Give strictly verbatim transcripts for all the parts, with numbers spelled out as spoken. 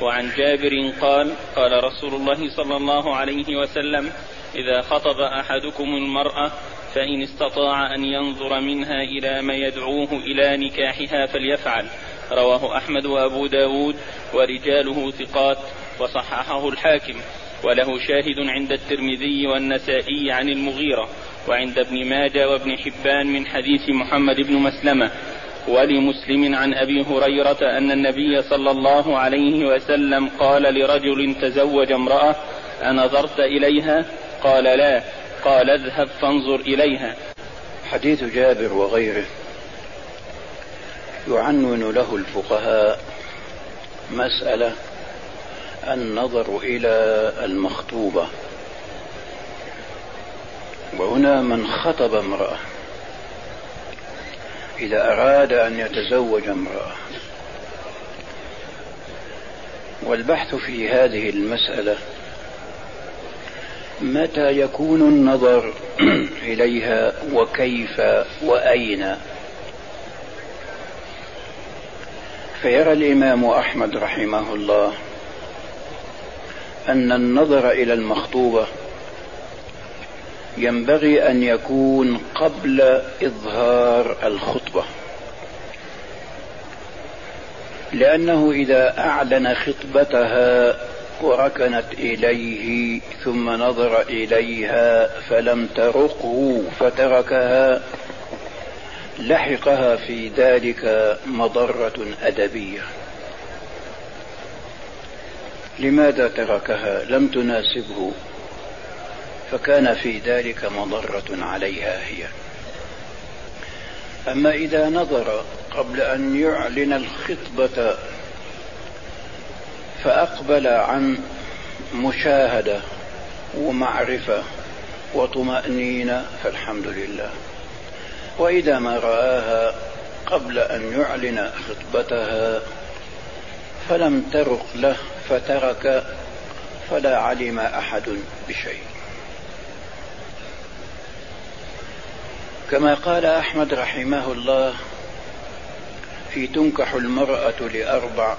وعن جابر قال قال رسول الله صلى الله عليه وسلم إذا خطب أحدكم المرأة فإن استطاع أن ينظر منها إلى ما يدعوه إلى نكاحها فليفعل. رواه أحمد وأبو داود ورجاله ثقات وصححه الحاكم، وله شاهد عند الترمذي والنسائي عن المغيرة، وعند ابن ماجه وابن حبان من حديث محمد بن مسلمة، ولمسلم عن أبي هريرة أن النبي صلى الله عليه وسلم قال لرجل تزوج امرأة أنظرت إليها؟ قال لا. قال اذهب فانظر إليها. حديث جابر وغيره يعنون له الفقهاء مسألة النظر إلى المخطوبة. وهنا من خطب امرأة إذا أراد أن يتزوج امرأة، والبحث في هذه المسألة متى يكون النظر إليها وكيف وأين. فيرى الإمام أحمد رحمه الله أن النظر إلى المخطوبة ينبغي أن يكون قبل إظهار الخطبة، لأنه إذا أعلن خطبتها وركنت إليه ثم نظر إليها فلم ترقه فتركها لحقها في ذلك مضرة أدبية. لماذا تركها؟ لم تناسبه، فكان في ذلك مضرة عليها هي. أما إذا نظر قبل أن يعلن الخطبة فأقبل عن مشاهدة ومعرفة وطمأنينة فالحمد لله. وإذا ما رآها قبل أن يعلن خطبتها فلم ترق له فترك فلا علم أحد بشيء. كما قال أحمد رحمه الله في تنكح المرأة لأربع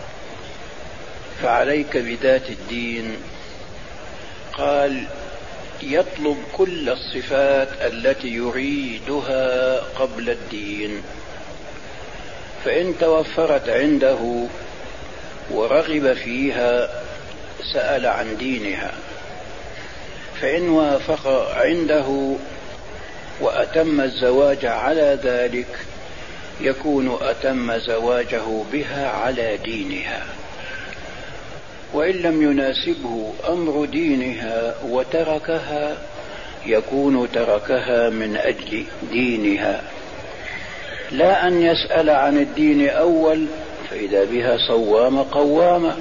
فعليك بذات الدين، قال يطلب كل الصفات التي يريدها قبل الدين، فإن توفرت عنده ورغب فيها سأل عن دينها، فإن وافق عنده وأتم الزواج على ذلك يكون أتم زواجه بها على دينها، وإن لم يناسبه أمر دينها وتركها يكون تركها من أجل دينها، لا أن يسأل عن الدين أول فإذا بها صوام قوامة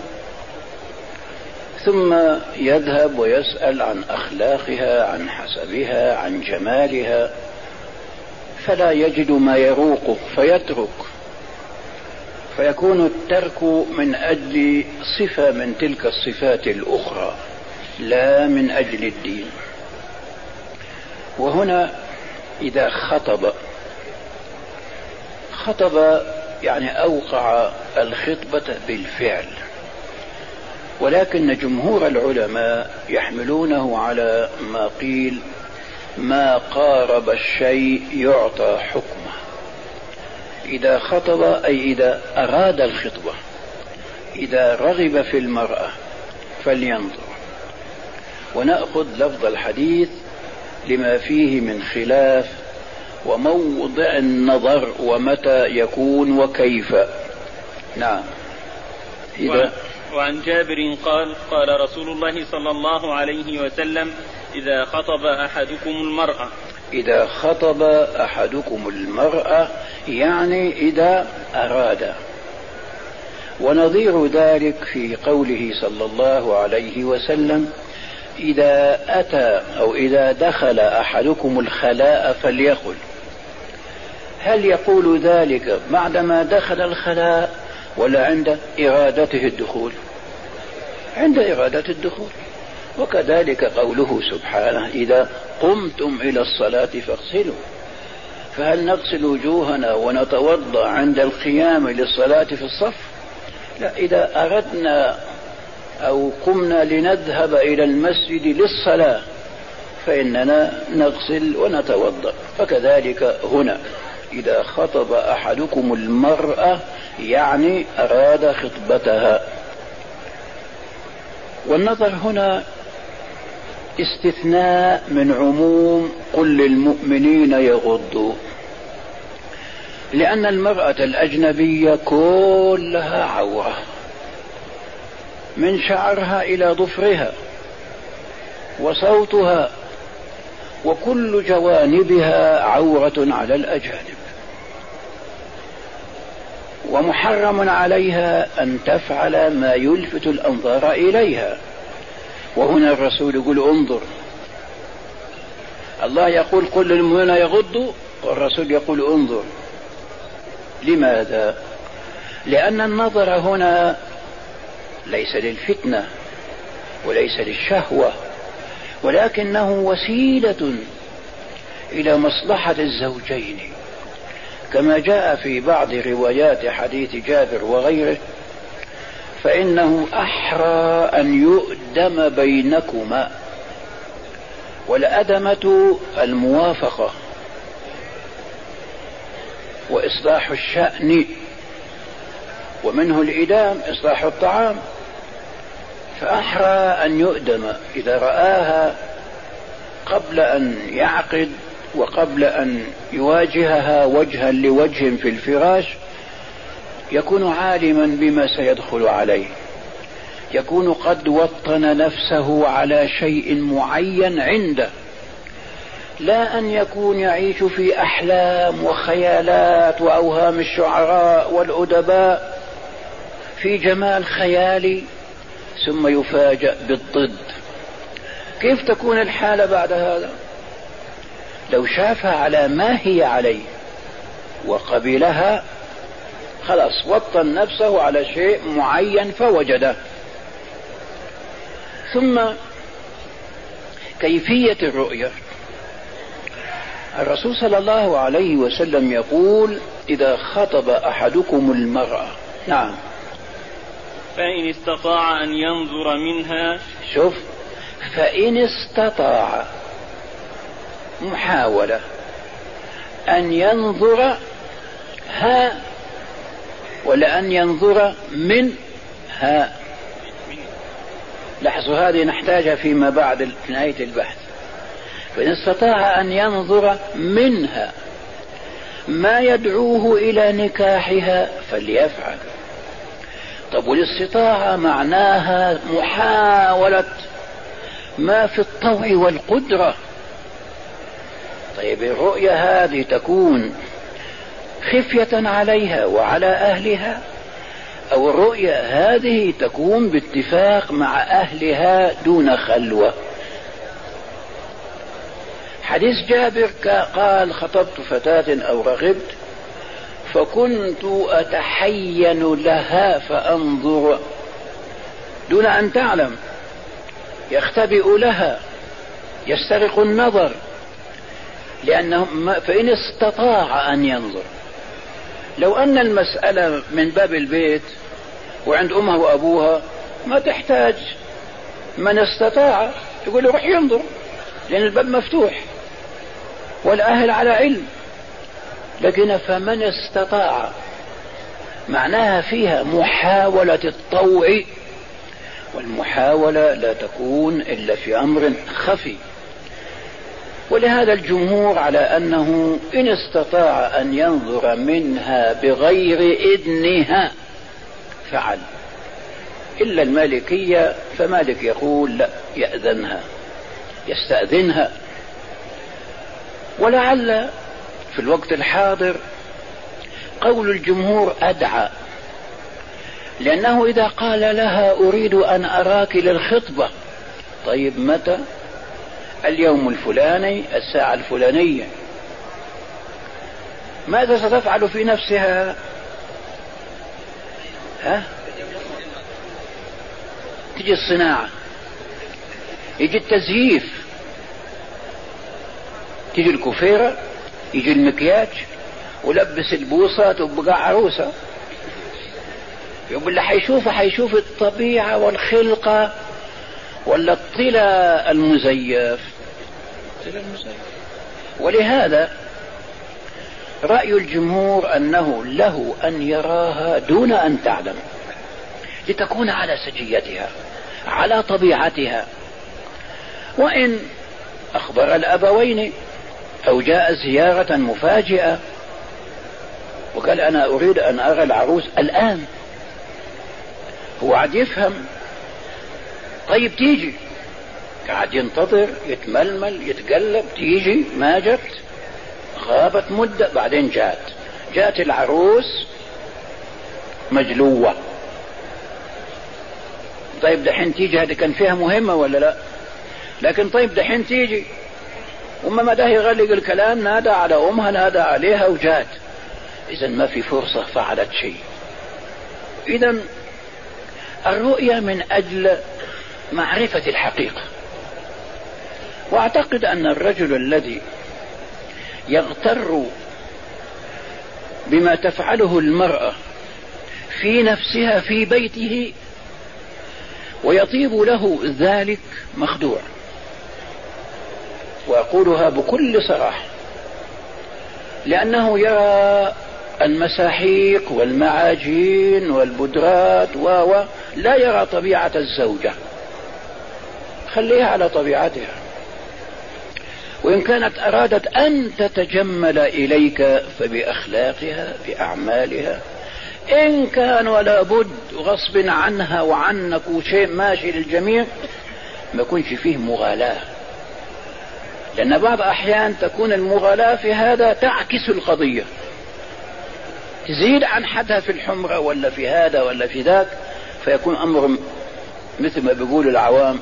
ثم يذهب ويسأل عن أخلاقها عن حسبها عن جمالها فلا يجد ما يروقه فيترك، فيكون الترك من أجل صفة من تلك الصفات الأخرى لا من أجل الدين. وهنا إذا خطب خطب يعني أوقع الخطبة بالفعل، ولكن جمهور العلماء يحملونه على ما قيل ما قارب الشيء يعطى حكمه. إذا خطب أي إذا أراد الخطبة، إذا رغب في المرأة فلينظر. ونأخذ لفظ الحديث لما فيه من خلاف وموضع النظر ومتى يكون وكيف. نعم. إذا وعن جابر قال قال رسول الله صلى الله عليه وسلم إذا خطب أحدكم المرأة إذا خطب أحدكم المرأة يعني إذا أراد. ونظير ذلك في قوله صلى الله عليه وسلم إذا أتى أو إذا دخل أحدكم الخلاء فليقل. هل يقول ذلك بعدما دخل الخلاء ولا عند إرادته الدخول؟ عند إرادة الدخول. وكذلك قوله سبحانه إذا قمتم إلى الصلاة فاغسلوا. فهل نغسل وجوهنا ونتوضأ عند القيام للصلاة في الصف؟ لا، إذا أردنا أو قمنا لنذهب إلى المسجد للصلاة فإننا نغسل ونتوضأ، فكذلك هنا إذا خطب أحدكم المرأة يعني أراد خطبتها. والنظر هنا استثناء من عموم قل للمؤمنين يغضوا، لأن المرأة الأجنبية كلها عورة من شعرها إلى ضفرها، وصوتها وكل جوانبها عورة على الأجانب، ومحرم عليها أن تفعل ما يلفت الأنظار إليها. وهنا الرسول يقول انظر، الله يقول قل للمؤمنين يغضوا، والرسول يقول انظر. لماذا؟ لأن النظر هنا ليس للفتنة وليس للشهوة، ولكنه وسيلة إلى مصلحة الزوجين، كما جاء في بعض روايات حديث جابر وغيره: فإنه أحرى أن يؤدم بينكما. والأدمة الموافقة وإصلاح الشأن، ومنه الإدام إصلاح الطعام. فأحرى أن يؤدم إذا رآها قبل أن يعقد وقبل أن يواجهها وجها لوجه في الفراش، يكون عالما بما سيدخل عليه، يكون قد وطن نفسه على شيء معين عنده، لا أن يكون يعيش في أحلام وخيالات وأوهام الشعراء والأدباء في جمال خيالي ثم يفاجأ بالضد. كيف تكون الحالة بعد هذا؟ لو شافها على ما هي عليه وقبلها خلاص وطن نفسه على شيء معين فوجده. ثم كيفية الرؤية، الرسول صلى الله عليه وسلم يقول إذا خطب أحدكم المرأة، نعم، فإن استطاع أن ينظر منها، شوف، فإن استطاع محاولة أن ينظر ها ولا أن ينظر منها. لاحظوا هذه نحتاجها فيما بعد في نهاية البحث. فإن استطاع أن ينظر منها ما يدعوه إلى نكاحها فليفعل. طب والاستطاعة معناها محاولة ما في الطوع والقدرة. طيب الرؤية هذه تكون خفية عليها وعلى أهلها، أو الرؤية هذه تكون باتفاق مع أهلها دون خلوة؟ حديث جابر قال خطبت فتاة أو رغبت فكنت أتحين لها فأنظر دون أن تعلم، يختبئ لها، يسترق النظر، لأنه فإن استطاع أن ينظر. لو أن المسألة من باب البيت وعند أمها وأبوها ما تحتاج من استطاع يقول له روح ينظر، لأن الباب مفتوح والأهل على علم. لكن فمن استطاع معناها فيها محاولة الطوع، والمحاولة لا تكون إلا في أمر خفي. ولهذا الجمهور على أنه إن استطاع أن ينظر منها بغير إذنها فعل، إلا المالكية، فمالك يقول لا، يأذنها، يستأذنها. ولعل في الوقت الحاضر قول الجمهور أدعى، لأنه إذا قال لها أريد أن أراك للخطبة، طيب متى؟ اليوم الفلاني الساعة الفلانية. ماذا ستفعل في نفسها؟ ها؟ تجي الصناعة، يجي التزييف، تجي الكفيرة، يجي المكياج، ولبس البوصة تبقى عروسة. يقول اللي حيشوفه حيشوف الطبيعة والخلقة ولا الطلا المزيف. ولهذا رأي الجمهور أنه له أن يراها دون أن تعلم، لتكون على سجيتها على طبيعتها. وإن أخبر الأبوين أو جاء زيارة مفاجئة وقال أنا أريد أن أرى العروس الآن، هو عاد يفهم، طيب تيجي، قاعد ينتظر يتململ يتقلب، تيجي ما جت، غابت مدة بعدين جات، جات العروس مجلوة. طيب دحين تيجي، هذه كان فيها مهمة ولا لا؟ لكن طيب دحين تيجي، وما ما ده يغلق الكلام، نادى على أمها نادى عليها وجات، إذن ما في فرصة فعلت شيء. إذن الرؤية من أجل معرفة الحقيقة. وأعتقد أن الرجل الذي يغتر بما تفعله المرأة في نفسها في بيته ويطيب له ذلك مخدوع، وأقولها بكل صراحة، لأنه يرى المساحيق والمعاجين والبدرات و لا يرى طبيعة الزوجة. خليها على طبيعتها، وإن كانت أرادت أن تتجمل إليك فبأخلاقها بأعمالها، إن كان ولا بد غصب عنها وعنك وشيء ماشي للجميع ما يكونش فيه مغالاة، لأن بعض أحيان تكون المغالاة في هذا تعكس القضية، تزيد عن حدها في الحمرة ولا في هذا ولا في ذاك، فيكون أمر مثل ما بيقول العوام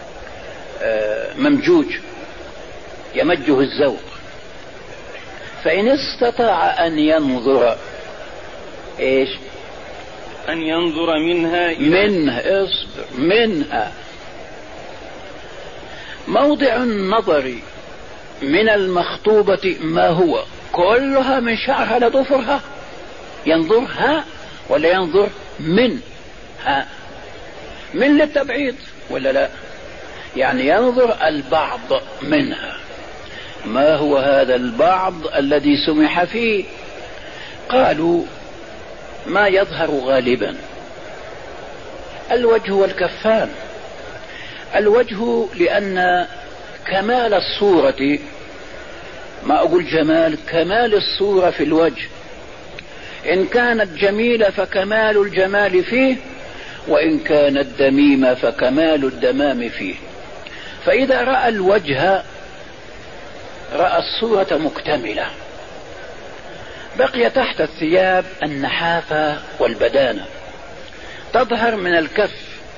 ممجوج يمجه الذوق. فإن استطاع أن ينظر إيش؟ أن ينظر منها منها اصبر منها موضع النظر من المخطوبة ما هو كلها من شعرها لضفرها، ينظرها ولا ينظر منها؟ من للتبعيض ولا لا؟ يعني ينظر البعض منها. ما هو هذا البعض الذي سمح فيه؟ قالوا ما يظهر غالبا الوجه والكفان. الوجه لأن كمال الصورة، ما أقول جمال، كمال الصورة في الوجه، إن كانت جميلة فكمال الجمال فيه، وإن كانت دميمة فكمال الدمام فيه. فإذا رأى الوجه رأى الصورة مكتملة. بقي تحت الثياب النحافة والبدانة، تظهر من الكف،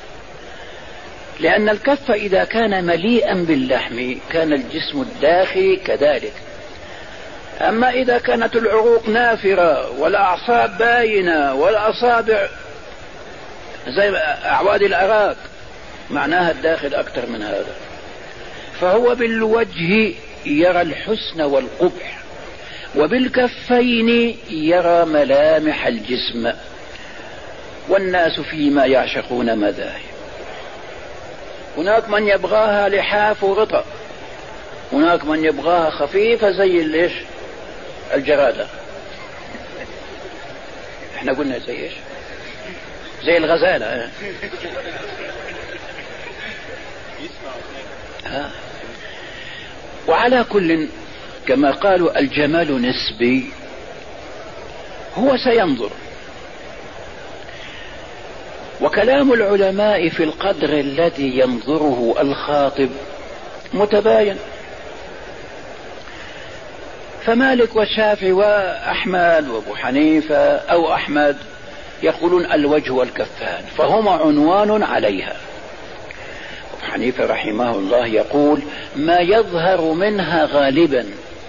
لأن الكف إذا كان مليئا باللحم كان الجسم الداخلي كذلك. أما إذا كانت العروق نافرة والأعصاب باينة والأصابع زي أعواد الأراك، معناها الداخل أكثر من هذا. فهو بالوجه يرى الحسن والقبح، وبالكفين يرى ملامح الجسم. والناس فيما يعشقون مذاهب، هناك من يبغاها لحاف ورطة، هناك من يبغاها خفيفة زي الايش الجرادة. احنا قلنا زي ايش؟ زي الغزالة. ها. وعلى كل كما قالوا الجمال نسبي، هو سينظر. وكلام العلماء في القدر الذي ينظره الخاطب متباين. فمالك والشافعي وأحمد وأبو حنيفة أو أحمد يقولون الوجه والكفان، فهما عنوان عليها. أبو حنيفة رحمه الله يقول ما يظهر منها غالبا،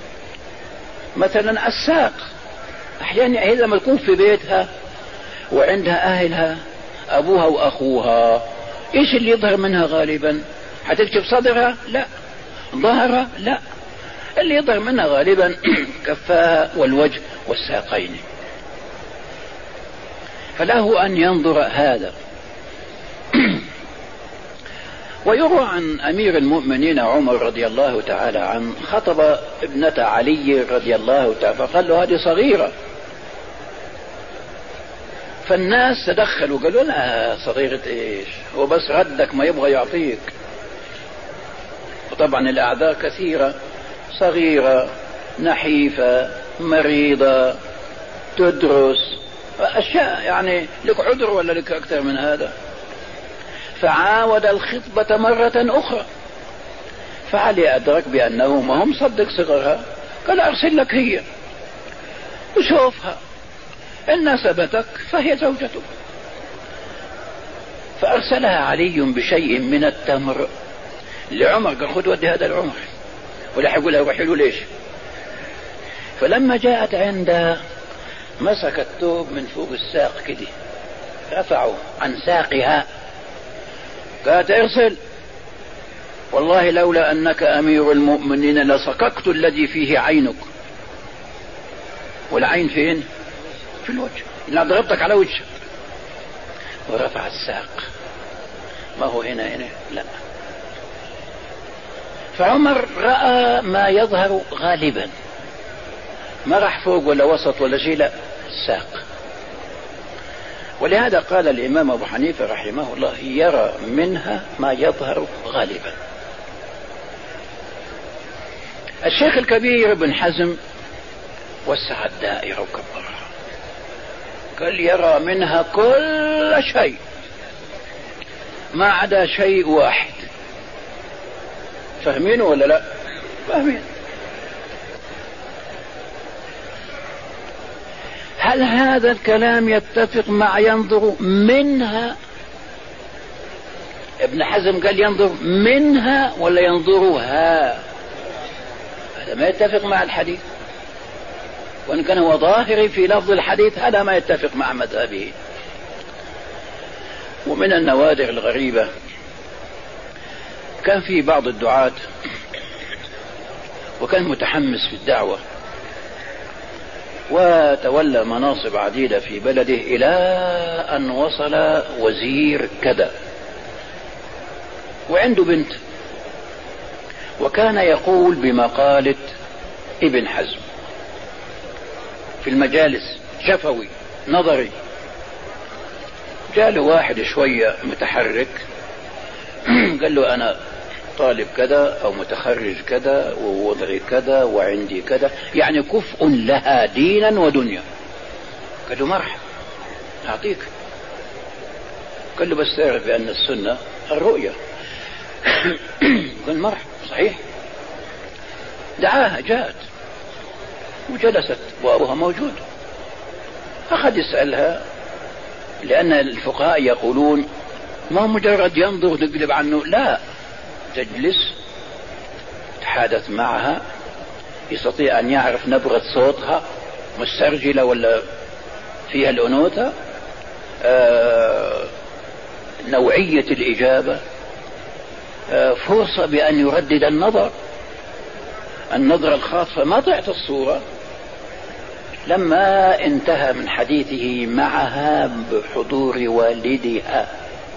مثلا الساق، أحيانا هي لما تكون في بيتها وعندها أهلها أبوها وأخوها، إيش اللي يظهر منها غالبا؟ حتكشف صدرها؟ لا. ظهرها؟ لا. اللي يظهر منها غالبا كفاها والوجه والساقين. فله أن ينظر هذا. ويروى عن أمير المؤمنين عمر رضي الله تعالى عنه خطب ابنة علي رضي الله تعالى فقال له هذه صغيرة، فالناس تدخلوا قالوا لا صغيرة ايش، هو بس ردك ما يبغى يعطيك. وطبعا الأعذار كثيرة، صغيرة، نحيفة، مريضة، تدرس، أشياء يعني لك عذر ولا لك أكثر من هذا. فعاود الخطبة مرة أخرى، فعلي أدرك بأنه ما هم صدق صغرها، قال أرسل لك هي وشوفها إن نسبتك فهي زوجتك. فأرسلها علي بشيء من التمر لعمر، قال خذ ودي هذا العمر، ولا حيقول له روحي له ليش. فلما جاءت عنده مسك الثوب من فوق الساق كده، رفعه عن ساقها، قالت ارسل، والله لولا أنك أمير المؤمنين لصككت الذي فيه عينك. والعين فين؟ في الوجه، لا ضربتك على وجهك. ورفع الساق، ما هو هنا هنا لا. فعمر رأى ما يظهر غالبا، ما راح فوق ولا وسط ولا شيء، لا الساق. ولهذا قال الإمام أبو حنيفة رحمه الله يرى منها ما يظهر غالبا. الشيخ الكبير ابن حزم وسع الدائرة وكبرها، قال يرى منها كل شيء ما عدا شيء واحد. فاهمين ولا لا؟ فاهمين. هل هذا الكلام يتفق مع ينظر منها؟ ابن حزم قال ينظر منها ولا ينظرها؟ هذا ما يتفق مع الحديث، وإن كان هو ظاهري في لفظ الحديث هذا ما يتفق مع مذهبه. ومن النوادر الغريبة كان في بعض الدعاة وكان متحمس في الدعوة وتولى مناصب عديدة في بلده إلى أن وصل وزير كذا، وعنده بنت، وكان يقول بمقالة ابن حزم في المجالس، شفوي نظري. جاء له واحد شوية متحرك قال له أنا طالب كذا أو متخرج كذا ووضعي كذا وعندي كذا، يعني كفء لها دينا ودنيا. قال له مرحبا أعطيك. قال له بس تعرف بأن السنة الرؤية. قال مرحبا صحيح. دعاها، جاءت وجلست وأبوها موجود. أخذ يسألها، لأن الفقهاء يقولون ما مجرد ينظر تقلب عنه، لا، تجلس تحادث معها، يستطيع أن يعرف نبرة صوتها مسترجلة ولا فيها الأنوثة، آه نوعية الإجابة، آه فرصة بأن يردد النظر، النظرة الخاصة، ما ضعت الصورة. لما انتهى من حديثه معها بحضور والدها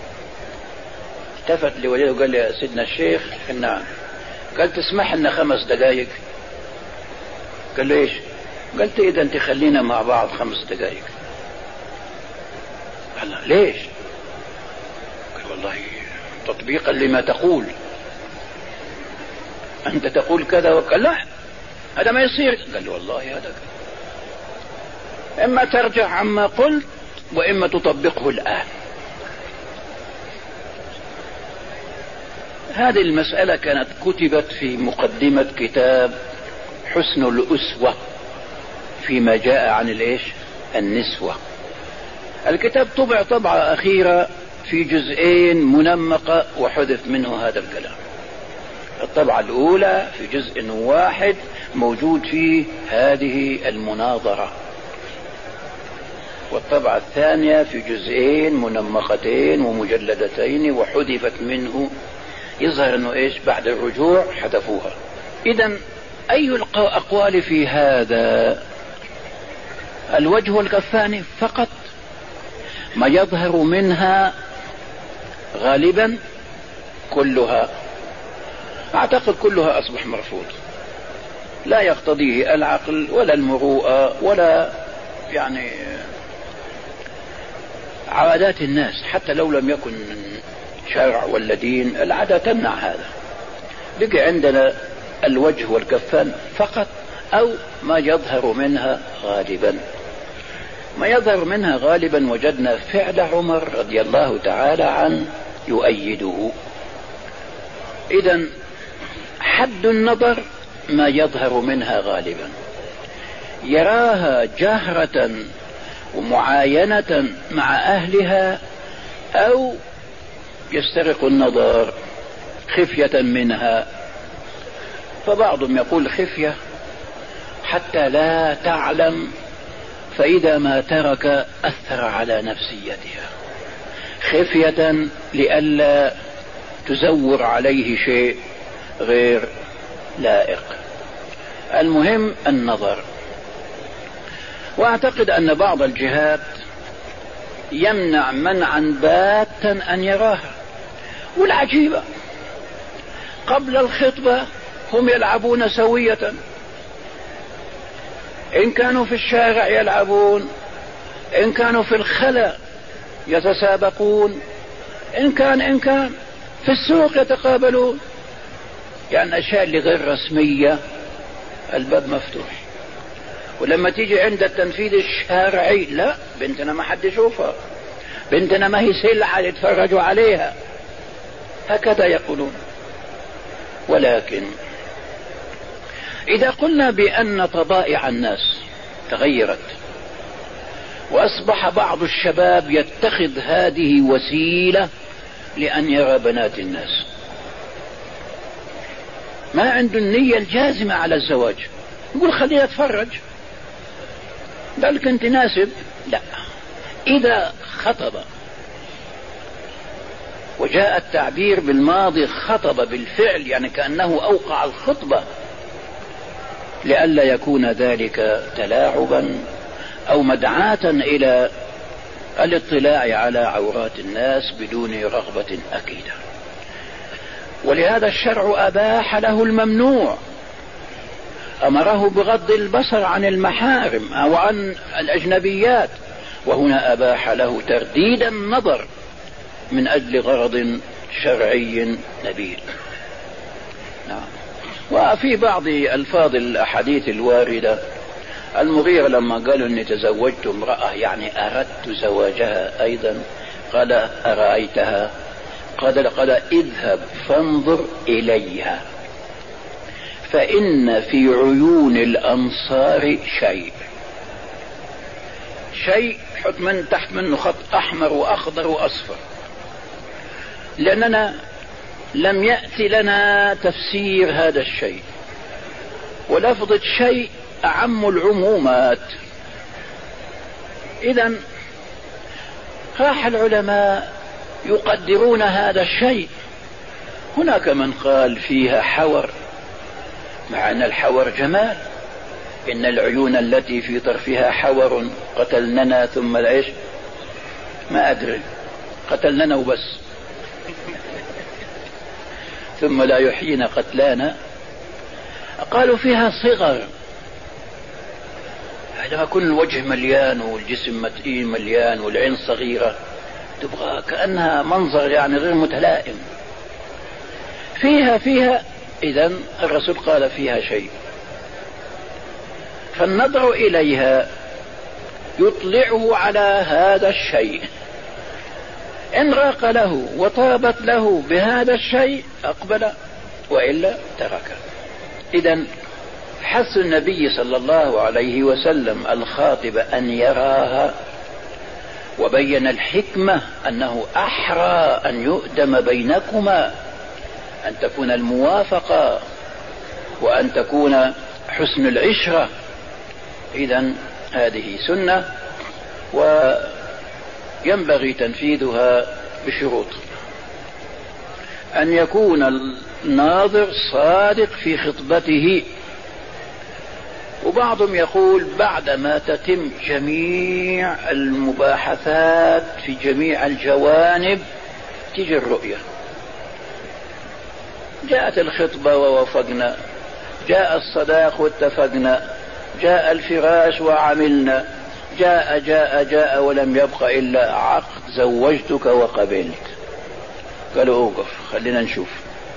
التفت لوالده وقال لي يا سيدنا الشيخ نعم. قال تسمح لنا خمس دقائق؟ قال له ايش؟ قلت اذا انت خلينا مع بعض خمس دقائق. قال ليش؟ قال والله تطبيقا لما تقول، انت تقول كذا. وقال لا هذا ما يصير. قال له والله هذا اما ترجع عما قلت واما تطبقه الان. هذه المسألة كانت كتبت في مقدمة كتاب حسن الأسوة فيما جاء عن الإيش؟ النسوة. الكتاب طبع طبعة أخيرة في جزئين منمقة وحذف منه هذا الكلام. الطبعة الأولى في جزء واحد موجود فيه هذه المناظرة، والطبعة الثانية في جزئين منمقتين ومجلدتين وحذفت منه. يظهر انه ايش؟ بعد الرجوع حذفوها. اذا اي الاقوال في هذا؟ الوجه والكفان فقط، ما يظهر منها غالبا كلها، أعتقد كلها أصبح مرفوض، لا يقتضيه العقل ولا المروءة ولا يعني عادات الناس، حتى لو لم يكن شرع ولا دين العادة تمنع هذا. بقي عندنا الوجه والكفان فقط، أو ما يظهر منها غالبا. ما يظهر منها غالبا وجدنا فعل عمر رضي الله تعالى عنه يؤيده. إذن حد النظر ما يظهر منها غالبا، يراها جهرة ومعاينة مع أهلها، أو يسترق النظر خفية منها. فبعضهم يقول خفية حتى لا تعلم، فإذا ما ترك أثر على نفسيتها، خفية لئلا تزور عليه شيء غير لائق. المهم النظر. وأعتقد أن بعض الجهات يمنع منعا باتا أن يراها. والعجيبة قبل الخطبة هم يلعبون سوية، إن كانوا في الشارع يلعبون، إن كانوا في الخلاء يتسابقون، إن كان إن كان في السوق يتقابلون، يعني أشياء اللي غير رسمية الباب مفتوح. ولما تيجي عند التنفيذ الشرعي لا، بنتنا ما حد يشوفها، بنتنا ما هي سلعة يتفرجوا عليها، هكذا يقولون. ولكن إذا قلنا بأن طبائع الناس تغيرت وأصبح بعض الشباب يتخذ هذه وسيلة لأن يرى بنات الناس، ما عنده النية الجازمة على الزواج، يقول خليها اتفرج بل كنت ناسب. لا، إذا خطب وجاء التعبير بالماضي خطب بالفعل، يعني كأنه أوقع الخطبة، لئلا يكون ذلك تلاعبا أو مدعاة إلى الاطلاع على عورات الناس بدون رغبة أكيدة. ولهذا الشرع أباح له الممنوع، أمره بغض البصر عن المحارم أو عن الأجنبيات، وهنا أباح له ترديد النظر من أجل غرض شرعي نبيل. نعم. وفي بعض ألفاظ الأحاديث الواردة، المغيرة لما قالوا أني تزوجت امرأة يعني أردت زواجها أيضا، قال أرأيتها؟ قال قال اذهب فانظر إليها فإن في عيون الأنصار شيء شيء حط من تحت منه خط أحمر وأخضر وأصفر، لأننا لم يأتي لنا تفسير هذا الشيء، ولفظة شيء أعم العمومات. إذن راح العلماء يقدرون هذا الشيء. هناك من قال فيها حور، مع أن الحور جمال، إن العيون التي في طرفها حور قتلننا ثم العيش، ما أدري قتلننا وبس ثم لا يحيينا قتلانا. قالوا فيها صغر، عندما يكون الوجه مليان والجسم متئين مليان والعين صغيرة تبغى كأنها منظر يعني غير متلائم. فيها فيها إذن الرسول قال فيها شيء، فالنظر إليها يطلعه على هذا الشيء، إن راق له وطابت له بهذا الشيء أقبل، وإلا ترك. إذن حث النبي صلى الله عليه وسلم الخاطب أن يراها، وبين الحكمة أنه أحرى أن يؤدم بينكما، أن تكون الموافقة وأن تكون حسن العشرة. إذن هذه سنة وينبغي تنفيذها بشروط: أن يكون الناظر صادق في خطبته، وبعضهم يقول بعدما تتم جميع المباحثات في جميع الجوانب تيجي الرؤية. جاءت الخطبة ووافقنا، جاء الصداق واتفقنا، جاء الفراش وعملنا، جاء جاء جاء ولم يبق إلا عقد زوجتك وقبلت. قالوا اوقف خلينا نشوف.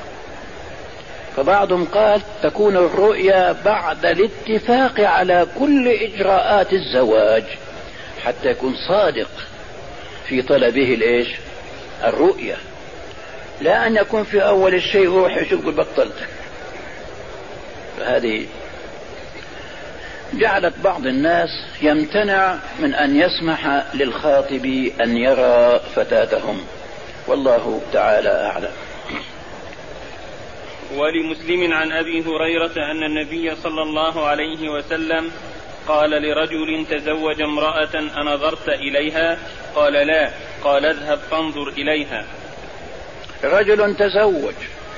فبعضهم قال تكون الرؤيا بعد الاتفاق على كل إجراءات الزواج حتى يكون صادق في طلبه الإيش الرؤيا، لا أن يكون في أول الشيء روح يشوف بطلت. فهذه جعلت بعض الناس يمتنع من أن يسمح للخاطب أن يرى فتاتهم، والله تعالى أعلم. ولمسلم عن أبي هريرة أن النبي صلى الله عليه وسلم قال لرجل تزوج امرأة أنظرت إليها؟ قال لا. قال اذهب فانظر إليها. رجل تزوج،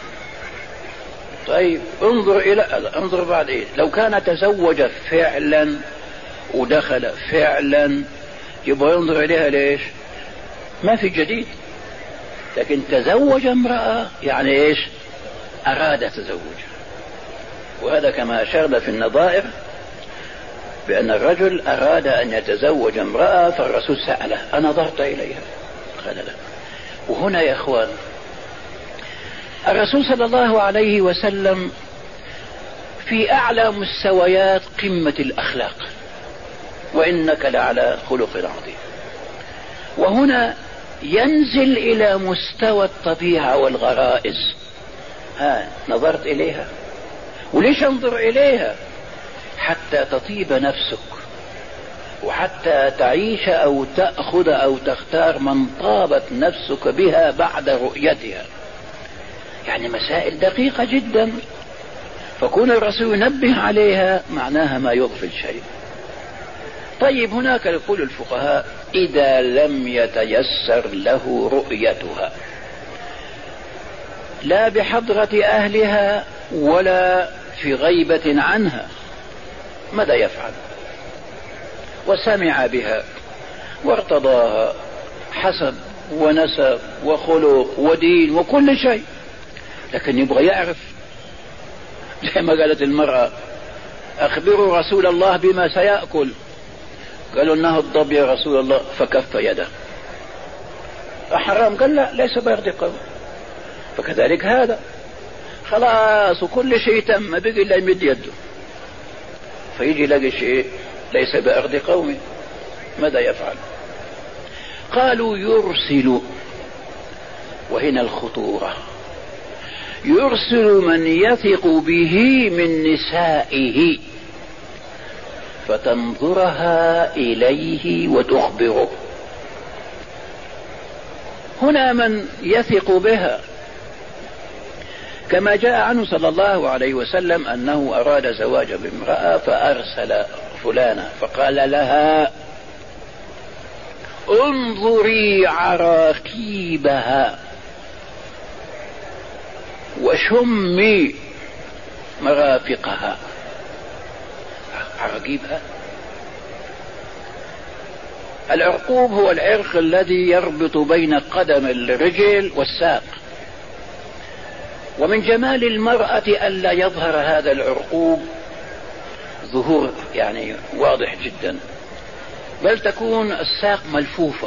طيب انظر إلى انظر بعد إيه؟ لو كان تزوج فعلا ودخل فعلا يبغى ينظر إليها ليش؟ ما في جديد. لكن تزوج امرأة يعني إيش؟ أراد تزوجها. وهذا كما أشرنا في النظائر بأن الرجل أراد أن يتزوج امرأة فالرسول سأله أنظرت إليها؟ قال لا. وهنا يا إخوان الرسول صلى الله عليه وسلم في أعلى مستويات قمة الأخلاق، وإنك لعلى خلق عظيم. وهنا ينزل إلى مستوى الطبيعة والغرائز. ها نظرت إليها، وليش انظر إليها؟ حتى تطيب نفسك، وحتى تعيش أو تأخذ أو تختار من طابت نفسك بها بعد رؤيتها. يعني مسائل دقيقة جدا، فكون الرسول ينبه عليها معناها ما يغفل شيء. طيب هناك يقول الفقهاء إذا لم يتيسر له رؤيتها لا بحضرة أهلها ولا في غيبة عنها، ماذا يفعل؟ وسمع بها وارتضاها حسب ونسب وخلق ودين وكل شيء، لكن يبغى يعرف. زي ما قالت المرأة أخبروا رسول الله بما سيأكل، قالوا إنه الضب يا رسول الله، فكف يده. أحرام؟ قال لا ليس بأرض قوم. فكذلك هذا خلاص وكل شيء تم، ما بقي إلا يمد يده، فيجي يلاقي شيء ليس بأرض قومه، ماذا يفعل؟ قالوا يرسل، وهنا الخطورة، يرسل من يثق به من نسائه فتنظرها إليه وتخبره. هنا من يثق بها، كما جاء عنه صلى الله عليه وسلم أنه أراد زواج بامرأة فأرسل فلانة فقال لها انظري عراقيبها وشمي مرافقها. عراقيبها، العرقوب هو العرق الذي يربط بين قدم الرجل والساق، ومن جمال المرأة ألا يظهر هذا العرقوب ظهور يعني واضح جدا، بل تكون الساق ملفوفة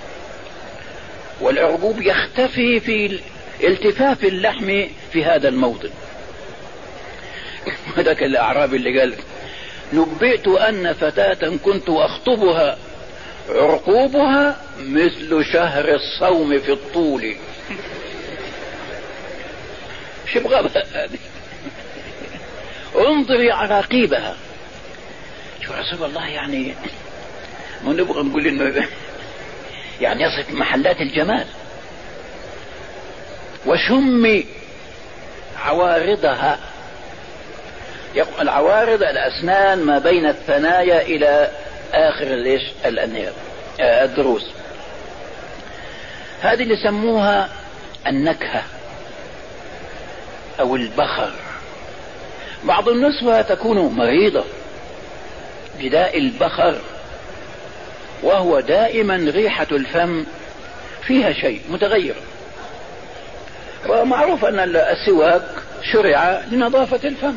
والعرقوب يختفي في التفاف اللحم في هذا الموطن. هذاك الأعرابي اللي قال نبئت أن فتاة كنت أخطبها عرقوبها مثل شهر الصوم في الطول. شبغى هذه؟ انظري عراقيبها. شو رسول الله يعني ما نبغى نقول انه يعني يصف محلات الجمال. وشمي عوارضها، العوارض الأسنان ما بين الثنايا إلى آخر ليش الأنياب الضروس، هذه اللي سموها النكهة أو البخر. بعض النسوة تكون مريضة بداء البخر، وهو دائما ريحة الفم فيها شيء متغير. ومعروف أن السواك شرع لنظافة الفم،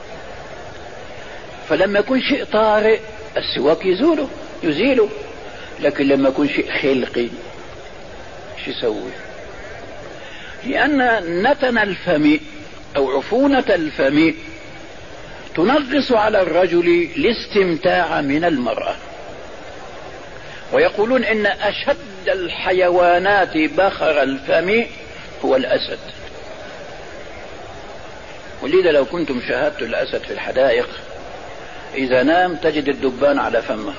فلما يكون شيء طارئ السواك يزوله يزيله، لكن لما يكون شيء خلقي شو يسوي؟ لأن نتن الفم أو عفونة الفم تنغص على الرجل الاستمتاع من المرأة، ويقولون إن أشد الحيوانات بخر الفم هو الأسد. ولذا لو كنتم شاهدتوا الأسد في الحدائق إذا نام تجد الدبان على فمه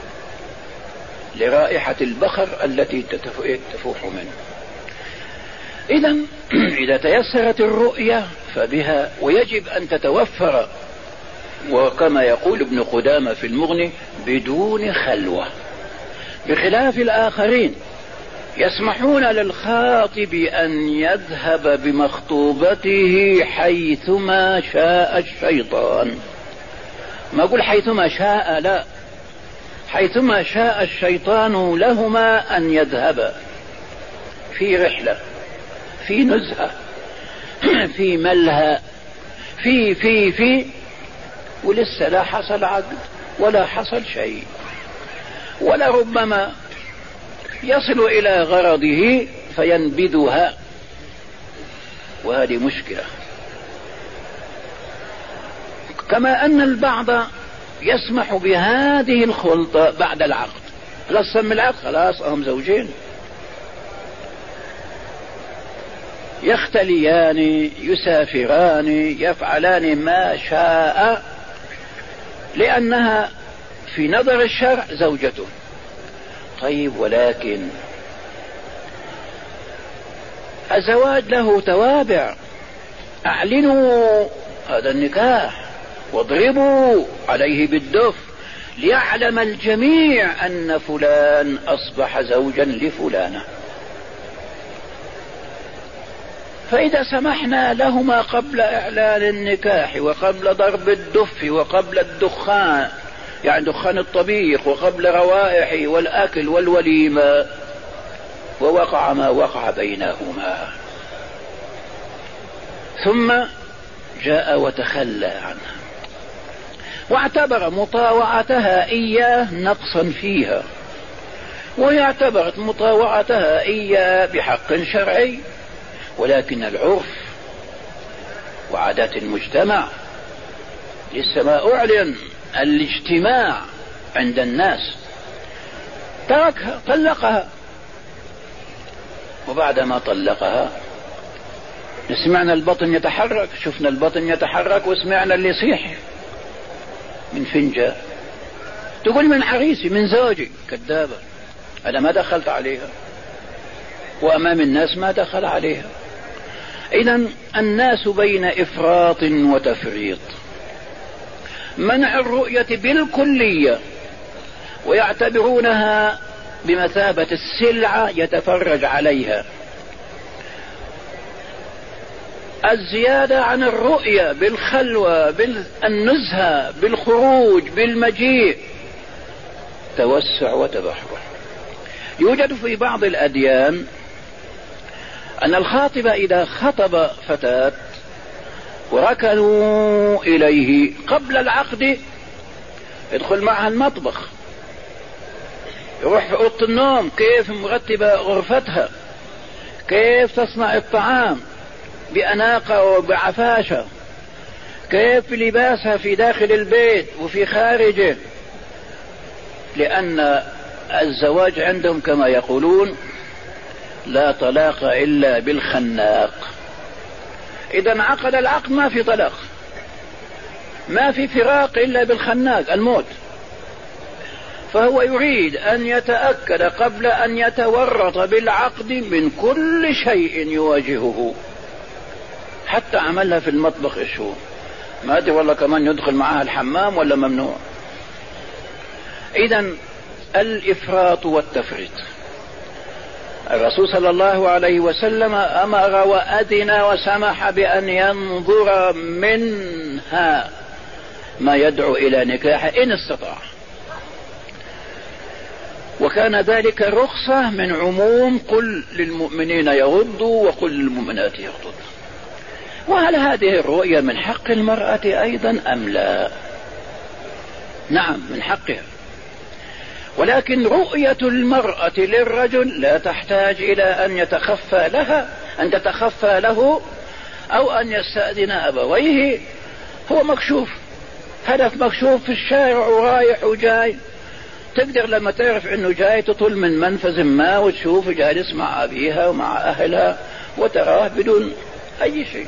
لرائحة البخر التي تفوح منه. إذا إذا تيسرت الرؤية فبها، ويجب أن تتوفر، وكما يقول ابن قدامة في المغني بدون خلوة، بخلاف الآخرين يسمحون للخاطب أن يذهب بمخطوبته حيثما شاء الشيطان. ما أقول حيثما شاء، لا، حيثما شاء الشيطان لهما أن يذهبا في رحلة، في نزهة، في ملهى، في في في ولسه لا حصل عقد ولا حصل شيء، ولا ربما يصل إلى غرضه فينبذها، وهذه مشكلة. كما أن البعض يسمح بهذه الخلطة بعد العقد، خلاص سم العقد، خلاص هم زوجين، يختليان يسافران يفعلان ما شاء، لأنها في نظر الشرع زوجته. طيب، ولكن الزواج له توابع، أعلنوا هذا النكاح واضربوا عليه بالدف ليعلم الجميع أن فلان أصبح زوجا لفلانة. فإذا سمحنا لهما قبل إعلان النكاح وقبل ضرب الدف وقبل الدخان، يعني دخان الطبيخ، وقبل روائح والأكل والوليمة، ووقع ما وقع بينهما، ثم جاء وتخلى عنها واعتبر مطاوعتها إياه نقصا فيها، وهي اعتبرت مطاوعتها إياه بحق شرعي، ولكن العرف وعادات المجتمع لسه ما أعلن الاجتماع عند الناس، تركها طلقها. وبعدما طلقها سمعنا البطن يتحرك، شفنا البطن يتحرك وسمعنا اللي يصيح من فنجة، تقول من عريسي من زوجي، كذابة، أنا ما دخلت عليها، وأمام الناس ما دخل عليها. إذن الناس بين إفراط وتفريط، منع الرؤية بالكلية ويعتبرونها بمثابة السلعة يتفرج عليها، الزيادة عن الرؤية بالخلوة بالنزهة بالخروج بالمجيء، توسع وتبحر. يوجد في بعض الأديان أن الخاطب إذا خطب فتاة وركنوا إليه قبل العقد يدخل معها المطبخ، يروح في أوضة النوم كيف مرتبة غرفتها، كيف تصنع الطعام بأناقة وبعفاشة، كيف لباسها في داخل البيت وفي خارجه، لأن الزواج عندهم كما يقولون لا طلاق إلا بالخناق. إذا عقد العقد ما في طلاق، ما في فراق إلا بالخناق الموت. فهو يريد أن يتأكد قبل أن يتورط بالعقد من كل شيء يواجهه، حتى عملها في المطبخ إيش هو، ما أدري والله كمان يدخل معها الحمام ولا ممنوع. إذن الإفراط والتفريط، الرسول صلى الله عليه وسلم أمر وأذن وسمح بأن ينظر منها ما يدعو إلى نكاح إن استطاع، وكان ذلك رخصة من عموم قل للمؤمنين يغضوا وقل للمؤمنات يغضضن. وهل هذه الرؤية من حق المرأة أيضا أم لا؟ نعم من حقها، ولكن رؤية المرأة للرجل لا تحتاج إلى أن يتخفى لها أن تتخفى له أو أن يستأذن أبويه. هو مكشوف، هدف مكشوف في الشارع ورايح وجاي، تقدر لما تعرف انه جاي تطل من منفذ ما وتشوف جالس مع أبيها ومع أهلها وتراه بدون أي شيء.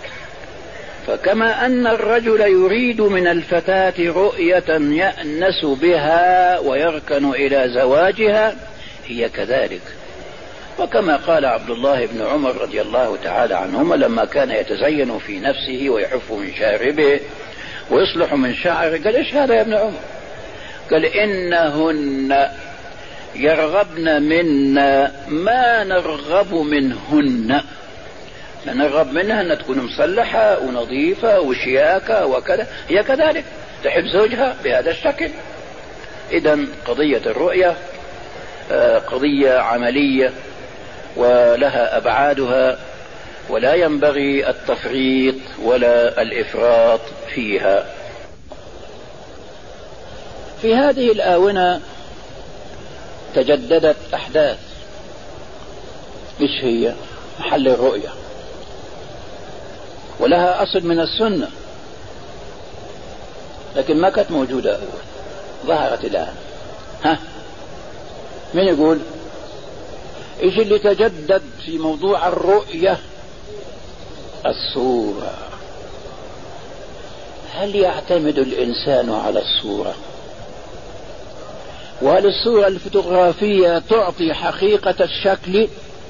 فكما أن الرجل يريد من الفتاة رؤية يأنس بها ويركن إلى زواجها هي كذلك. وكما قال عبد الله بن عمر رضي الله تعالى عنهما لما كان يتزين في نفسه ويحف من شاربه ويصلح من شعره، قال ايش هذا يا ابن عمر؟ قال إنهن يرغبن منا ما نرغب منهن. نرغب منها أن تكون مصلحة ونظيفة وشياكة وكذا، هي كذلك تحب زوجها بهذا الشكل. إذن قضية الرؤية قضية عملية ولها أبعادها، ولا ينبغي التفريط ولا الإفراط فيها. في هذه الآونة تجددت أحداث، إيش هي؟ محل الرؤية، ولها أصل من السنة لكن ما كانت موجودة أول، ظهرت الآن. ها مين يقول؟ إيش اللي تجدد في موضوع الرؤية؟ الصورة. هل يعتمد الإنسان على الصورة؟ وهل الصورة الفوتوغرافية تعطي حقيقة الشكل؟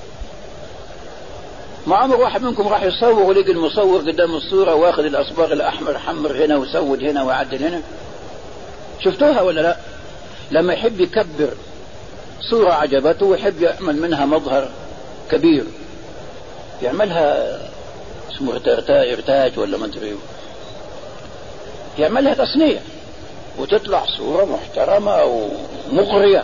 ما عمر واحد منكم راح يصور ولقي المصور قدام الصورة واخذ الأصباغ الأحمر حمر هنا وسود هنا وعدل هنا؟ شفتوها ولا لا؟ لما يحب يكبر صورة عجبته ويحب يعمل منها مظهر كبير يعملها اسمه ارتاج ولا ما ادري، يعملها تصنيع وتطلع صورة محترمة ومغرية.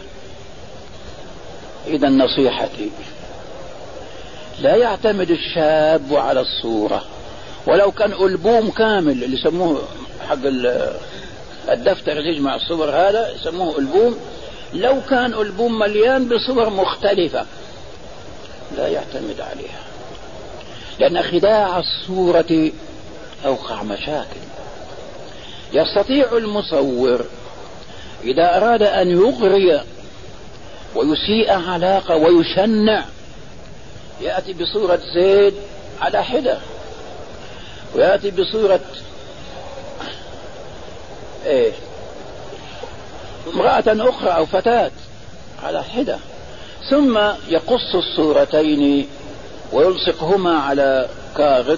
إذا نصيحتي لا يعتمد الشاب على الصورة، ولو كان ألبوم كامل اللي يسموه حق الدفتر اللي يجمع الصور هذا يسموه ألبوم، لو كان ألبوم مليان بصور مختلفة لا يعتمد عليها، لأن خداع الصورة أوقع مشاكل. يستطيع المصور إذا أراد أن يغري ويسيء علاقة ويشنع يأتي بصورة زيد على حدة، ويأتي بصورة إيه امرأة أخرى أو فتاة على حدة، ثم يقص الصورتين ويلصقهما على كاغد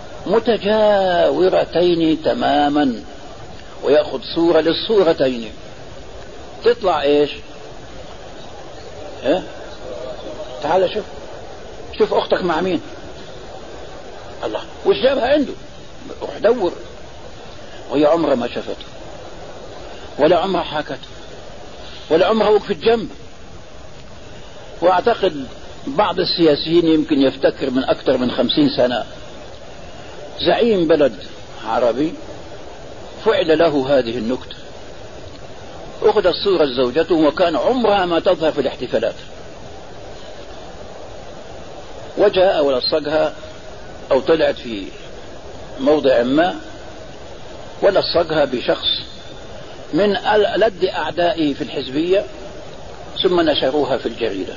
متجاورتين تماما ويأخذ صورة للصورتين، تطلع ايش؟ اه؟ تعال شوف شوف اختك مع مين؟ الله وش جابها عنده؟ روح دور، وهي عمرها ما شافته ولا عمرها حكته ولا عمرها وقفت جنب. واعتقد بعض السياسيين يمكن يفتكر من اكثر من خمسين سنة زعيم بلد عربي فعل له هذه النكتة، أخذت صورة زوجته وكان عمرها ما تظهر في الاحتفالات، وجاء ولصقها أو طلعت في موضع ما ولصقها بشخص من ألد أعدائه في الحزبية، ثم نشروها في الجريدة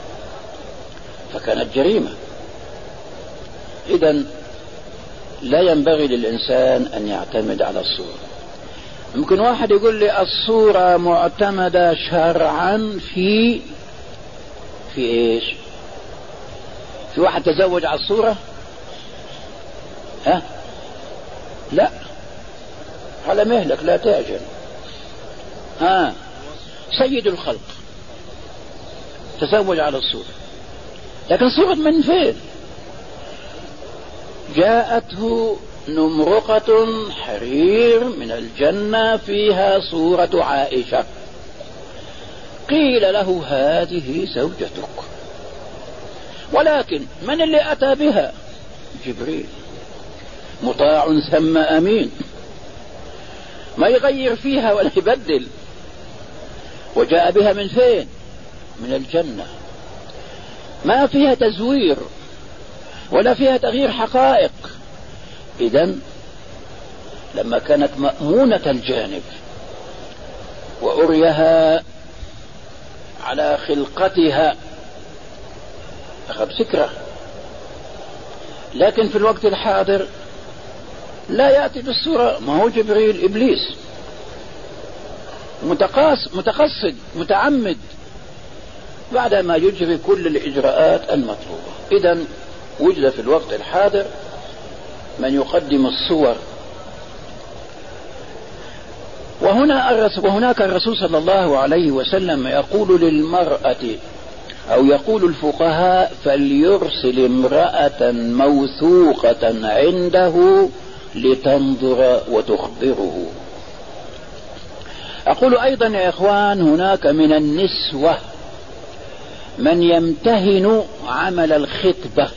فكانت جريمة. إذن لا ينبغي للإنسان أن يعتمد على الصورة. ممكن واحد يقول لي الصورة معتمدة شرعا في في إيش؟ في واحد تزوج على الصورة؟ ها؟ لا، على مهلك لا تعجل. ها سيد الخلق تزوج على الصورة، لكن صورة من فين؟ جاءته نمرقة حرير من الجنة فيها صورة عائشة، قيل له هذه زوجتك، ولكن من اللي أتى بها؟ جبريل، مطاع ثم أمين، ما يغير فيها ولا يبدل. وجاء بها من فين؟ من الجنة، ما فيها تزوير ولا فيها تغيير حقائق. إذن لما كانت مأمونة الجانب وأريها على خلقتها أخذ سكرة، لكن في الوقت الحاضر لا يأتي بالصورة، ما هو جبريل إبليس متقاص متقصد متعمد بعدما يجري كل الإجراءات المطلوبة. إذن وجد في الوقت الحاضر من يقدم الصور. وهنا وهناك الرسول صلى الله عليه وسلم يقول للمرأة أو يقول الفقهاء فليرسل امرأة موثوقة عنده لتنظر وتخبره. أقول أيضا يا إخوان هناك من النسوة من يمتهن عمل الخطبة،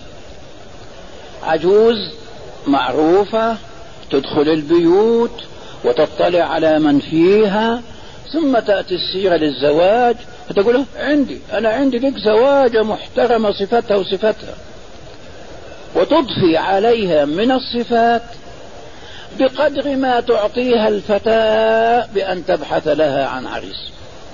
عجوز معروفة تدخل البيوت وتطلع على من فيها، ثم تأتي السيرة للزواج فتقول عندي أنا عندي لك زواجة محترمة صفتها وصفتها، وتضفي عليها من الصفات بقدر ما تعطيها الفتاة بأن تبحث لها عن عريس.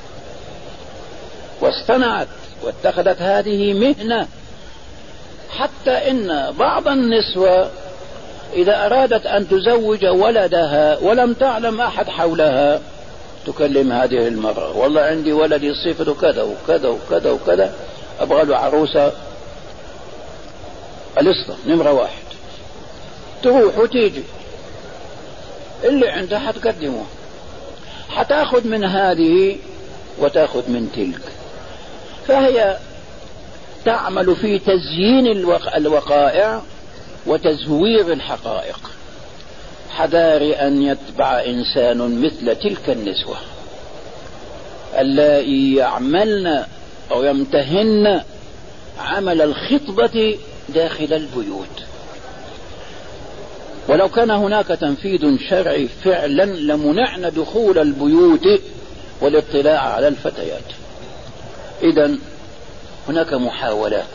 واصطنعت واتخذت هذه مهنة، حتى إن بعض النسوة إذا أرادت أن تزوج ولدها ولم تعلم أحد حولها تكلم هذه المرأة، والله عندي ولدي صفته كذا وكذا وكذا وكذا، أبغى له عروسة الاسطى نمرة واحد. تروح وتيجي اللي عندها حتقدمه، حتاخذ من هذه وتاخذ من تلك، فهي تعمل في تزيين الوقائع وتزوير الحقائق. حذار أن يتبع إنسان مثل تلك النسوة اللائي يعملن أو يمتهن عمل الخطبة داخل البيوت. ولو كان هناك تنفيذ شرعي فعلا لمنعنا دخول البيوت والاطلاع على الفتيات. إذن هناك محاولات،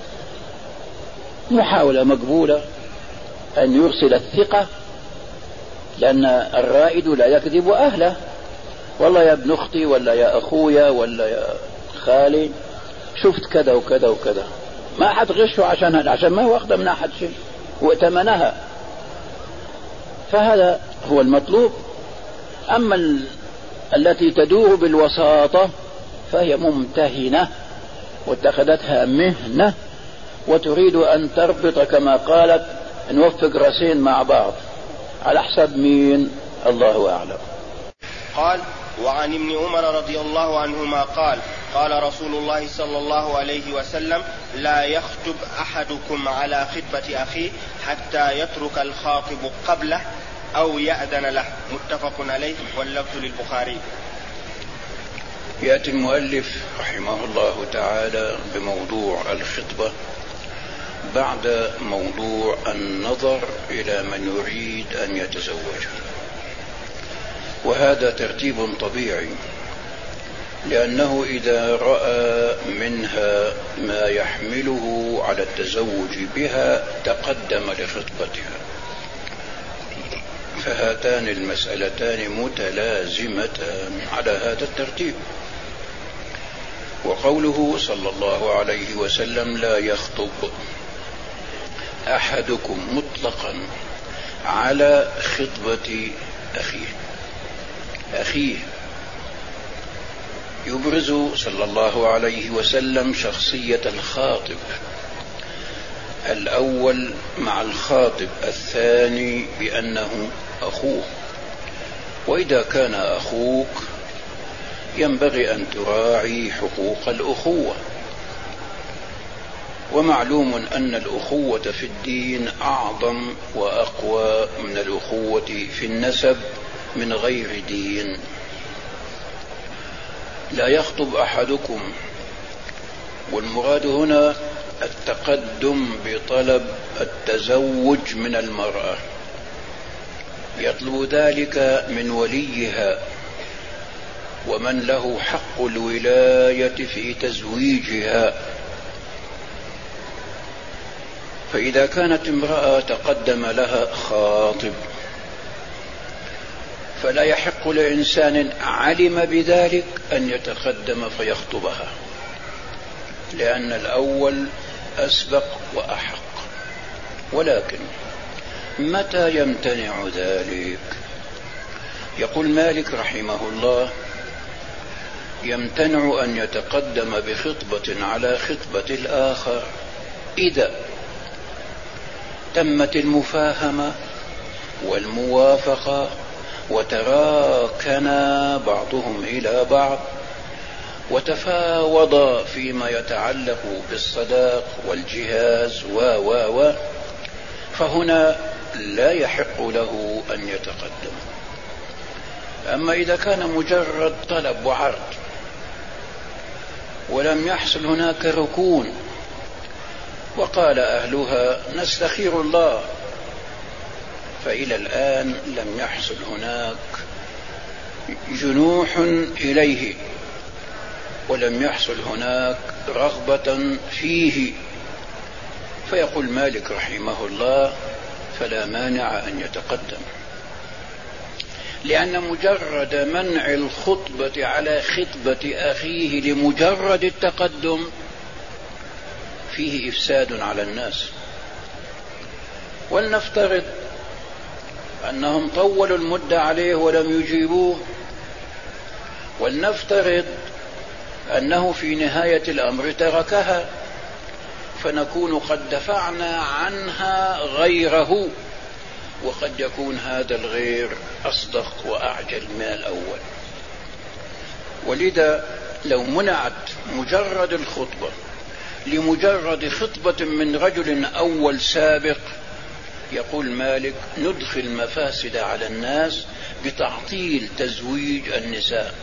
محاولة مقبولة أن يرسل الثقة، لأن الرائد لا يكذب أهله، والله يا ابن أختي ولا يا أخويا ولا يا خالي شفت كذا وكذا وكذا، ما أحد غشه عشان عشان ما هو أخذ من أحد شيء وائتمنها، فهذا هو المطلوب. أما ال... التي تدور بالوساطة فهي ممتهنة واتخذتها مهنة وتريد أن تربط كما قالت نوفق راسين مع بعض على حسب مين؟ الله أعلم. قال: وعن ابن عمر رضي الله عنهما قال: قال رسول الله صلى الله عليه وسلم: لا يخطب أحدكم على خطبة أخيه حتى يترك الخاطب قبله أو يأذن له. متفق عليه واللفظ للبخاري. يأتي المؤلف رحمه الله تعالى بموضوع الخطبة بعد موضوع النظر إلى من يريد أن يتزوج، وهذا ترتيب طبيعي، لأنه إذا رأى منها ما يحمله على التزوج بها تقدم لخطبتها، فهاتان المسألتان متلازمتان على هذا الترتيب. وقوله صلى الله عليه وسلم: لا يخطب أحدكم مطلقا على خطبة أخيه أخيه يبرز صلى الله عليه وسلم شخصية الخاطب الأول مع الخاطب الثاني بأنه أخوه. وإذا كان أخوك ينبغي أن تراعي حقوق الأخوة، ومعلوم أن الأخوة في الدين أعظم وأقوى من الأخوة في النسب من غير دين، لا يخطب أحدكم، والمراد هنا التقدم بطلب التزوج من المرأة، يطلب ذلك من وليها ومن له حق الولاية في تزويجها. فإذا كانت امرأة تقدم لها خاطب فلا يحق لإنسان علم بذلك أن يتقدم فيخطبها، لأن الأول أسبق وأحق. ولكن متى يمتنع ذلك؟ يقول مالك رحمه الله: يمتنع أن يتقدم بخطبة على خطبة الآخر إذا تمت المفاهمة والموافقة وتراكنا بعضهم إلى بعض وتفاوض فيما يتعلق بالصداق والجهاز و و و فهنا لا يحق له أن يتقدم. أما إذا كان مجرد طلب وعرض ولم يحصل هناك ركون وقال أهلها نستخير الله، فإلى الآن لم يحصل هناك جنوح إليه ولم يحصل هناك رغبة فيه، فيقول مالك رحمه الله: فلا مانع أن يتقدم، لأن مجرد منع الخطبة على خطبة أخيه لمجرد التقدم فيه إفساد على الناس. ولنفترض أنهم طولوا المدة عليه ولم يجيبوه، ولنفترض أنه في نهاية الأمر تركها، فنكون قد دفعنا عنها غيره، وقد يكون هذا الغير أصدق وأعجل من الأول. ولذا لو منعت مجرد الخطبة لمجرد خطبة من رجل أول سابق، يقول مالك: ندخل مفاسد على الناس بتعطيل تزويج النساء.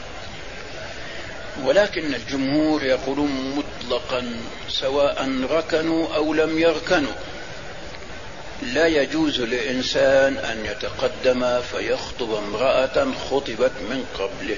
ولكن الجمهور يقولون مطلقا سواء ركنوا أو لم يركنوا لا يجوز لإنسان أن يتقدم فيخطب امرأة خطبت من قبله.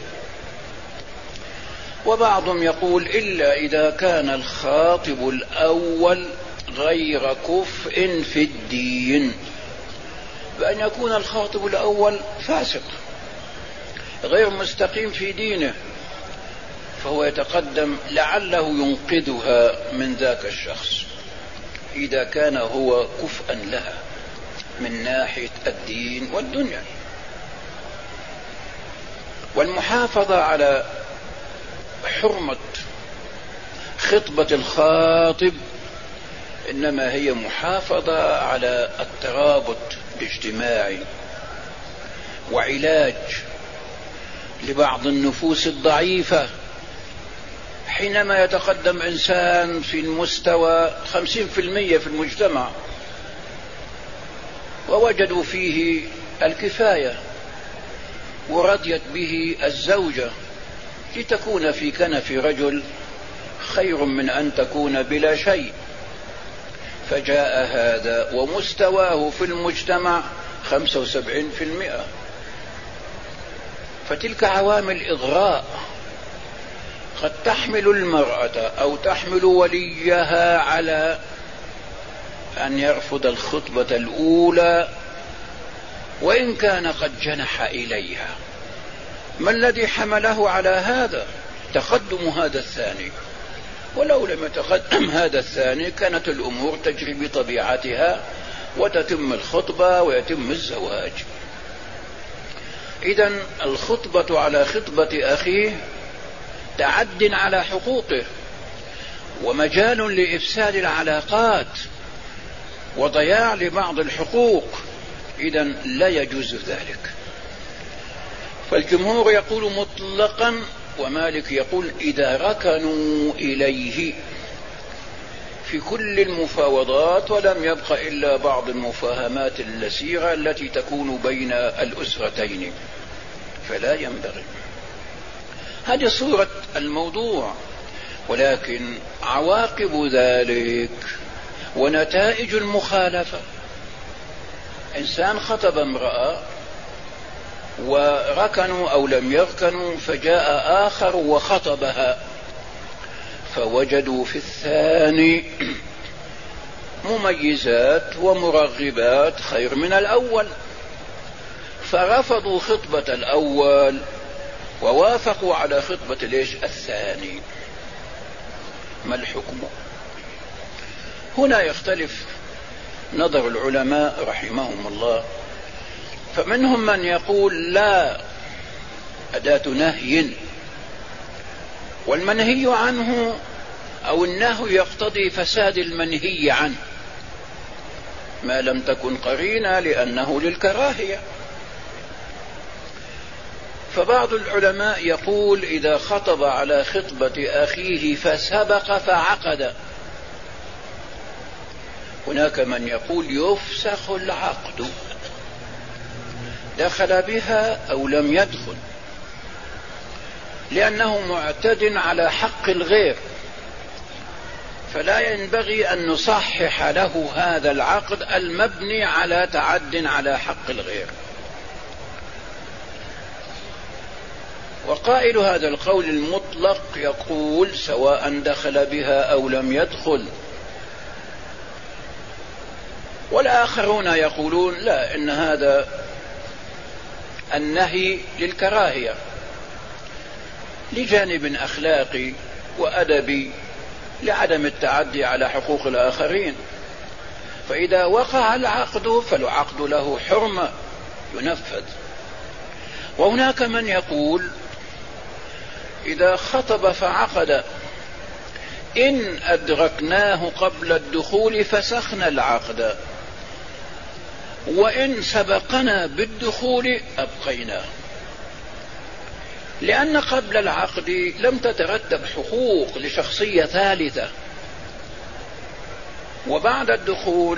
وبعضهم يقول: إلا إذا كان الخاطب الأول غير كفء في الدين، بأن يكون الخاطب الأول فاسق غير مستقيم في دينه، فهو يتقدم لعله ينقذها من ذاك الشخص إذا كان هو كفءا لها من ناحية الدين والدنيا. والمحافظة على حرمة خطبة الخاطب إنما هي محافظة على الترابط الاجتماعي وعلاج لبعض النفوس الضعيفة. حينما يتقدم إنسان في المستوى خمسين في المية في المجتمع ووجدوا فيه الكفاية ورضيت به الزوجة، لتكون في كنف رجل خير من أن تكون بلا شيء. فجاء هذا ومستواه في المجتمع خمسة وسبعين في المئة، فتلك عوامل إغراء قد تحمل المرأة أو تحمل وليها على أن يرفض الخطبة الأولى وإن كان قد جنح إليها. ما الذي حمله على هذا؟ تقدم هذا الثاني، ولو لم يتقدم هذا الثاني كانت الأمور تجري بطبيعتها وتتم الخطبة ويتم الزواج. إذن الخطبة على خطبة أخيه تعد على حقوقه ومجال لإفساد العلاقات وضياع لبعض الحقوق، إذن لا يجوز ذلك. فالجمهور يقول مطلقا، ومالك يقول إذا ركنوا إليه في كل المفاوضات ولم يبق إلا بعض المفاهمات اليسيرة التي تكون بين الأسرتين، فلا ينبغي. هذه صورة الموضوع، ولكن عواقب ذلك ونتائج المخالفة. إنسان خطب امرأة وركنوا أو لم يركنوا، فجاء آخر وخطبها، فوجدوا في الثاني مميزات ومرغبات خير من الأول، فرفضوا خطبة الأول ووافقوا على خطبة ليش الثاني. ما الحكم؟ هنا يختلف نظر العلماء رحمهم الله، فمنهم من يقول لا، أداة نهي، والمنهي عنه أو النهي يقتضي فساد المنهي عنه ما لم تكن قرينة لأنه للكراهية. فبعض العلماء يقول إذا خطب على خطبة أخيه فسبق فعقد. هناك من يقول يفسخ العقد، دخل بها أو لم يدخل، لأنه معتد على حق الغير، فلا ينبغي أن نصحح له هذا العقد المبني على تعد على حق الغير. وقائل هذا القول المطلق يقول سواء دخل بها أو لم يدخل. والآخرون يقولون لا، إن هذا النهي للكراهية لجانب أخلاقي وأدبي، لعدم التعدي على حقوق الآخرين، فإذا وقع العقد فالعقد له حرمة ينفذ. وهناك من يقول إذا خطب فعقد إن أدركناه قبل الدخول فسخنا العقد، وإن سبقنا بالدخول أبقيناه، لأن قبل العقد لم تترتب حقوق لشخصية ثالثة، وبعد الدخول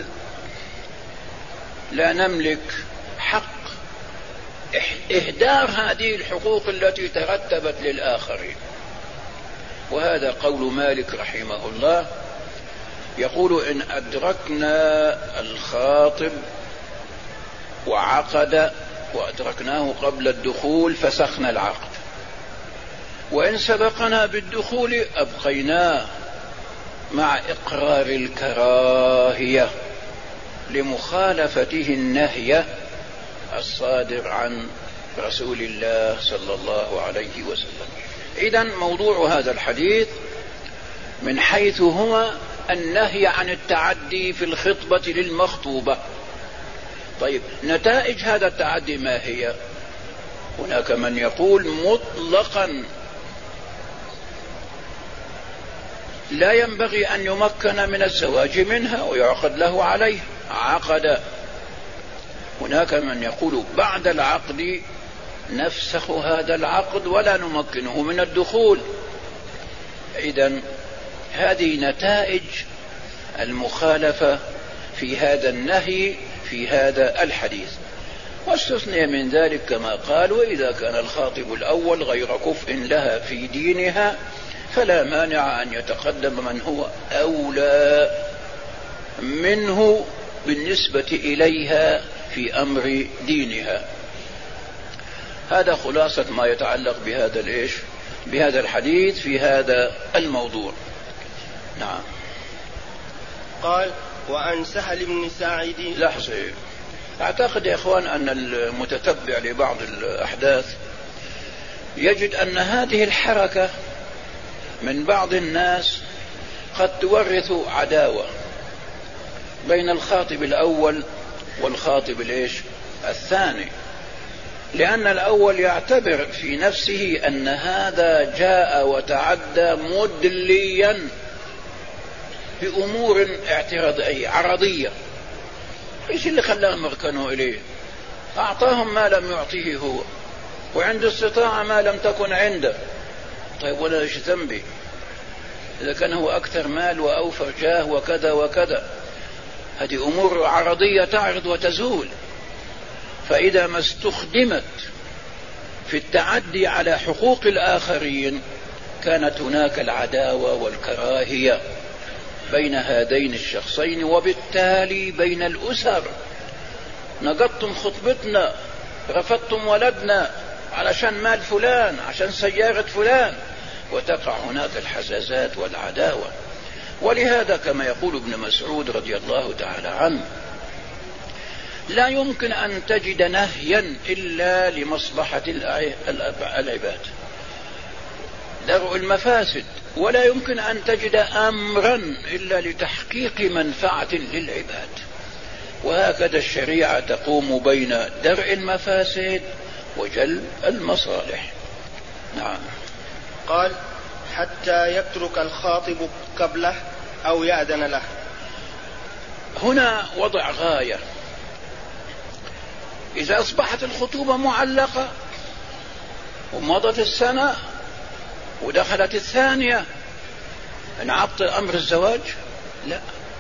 لا نملك حق إهدار هذه الحقوق التي ترتبت للآخرين. وهذا قول مالك رحمه الله، يقول إن أدركنا الخاطب وعقد وأدركناه قبل الدخول فسخنا العقد، وإن سبقنا بالدخول أبقيناه مع إقرار الكراهية لمخالفته النهي الصادر عن رسول الله صلى الله عليه وسلم. إذن موضوع هذا الحديث من حيث هو النهي عن التعدي في الخطبة للمخطوبة. طيب نتائج هذا التعدي ما هي؟ هناك من يقول مطلقا لا ينبغي أن يمكن من الزواج منها ويعقد له عليه، عقد. هناك من يقول بعد العقد نفسخ هذا العقد ولا نمكنه من الدخول. إذن هذه نتائج المخالفة في هذا النهي في هذا الحديث. واستثني من ذلك كما قال وإذا كان الخاطب الأول غير كفء لها في دينها فلا مانع أن يتقدم من هو أولى منه بالنسبة إليها في أمر دينها. هذا خلاصة ما يتعلق بهذا الإيش بهذا الحديث في هذا الموضوع. نعم. قال وعن سهل بن ساعد. لحظة، أعتقد يا إخوان أن المتتبع لبعض الأحداث يجد أن هذه الحركة من بعض الناس قد تورث عداوة بين الخاطب الأول والخاطب الإيش الثاني، لأن الأول يعتبر في نفسه أن هذا جاء وتعدى مدليا بأمور اعتراضية عرضية، إيش اللي خلاهم يركنوا إليه؟ أعطاهم ما لم يعطيه هو، وعنده استطاعة ما لم تكن عنده. طيب ولا إيش ذنبي إذا كان هو أكثر مال وأوفر جاه وكذا وكذا؟ هذه أمور عرضية تعرض وتزول. فإذا ما استخدمت في التعدي على حقوق الآخرين كانت هناك العداوة والكراهية بين هذين الشخصين، وبالتالي بين الأسر. نقضتم خطبتنا، رفضتم ولدنا علشان مال فلان، عشان سيارة فلان، وتقع هناك الحزازات والعداوة. ولهذا كما يقول ابن مسعود رضي الله تعالى عنه: لا يمكن أن تجد نهيا إلا لمصلحة العباد، درء المفاسد، ولا يمكن أن تجد أمرا إلا لتحقيق منفعة للعباد. وهكذا الشريعة تقوم بين درء المفاسد وجلب المصالح. نعم. قال: حتى يترك الخاطب قبله أو يأذن له. هنا وضع غاية. إذا أصبحت الخطوبة معلقة ومضت السنة ودخلت الثانية، نعطل أمر الزواج؟ لا،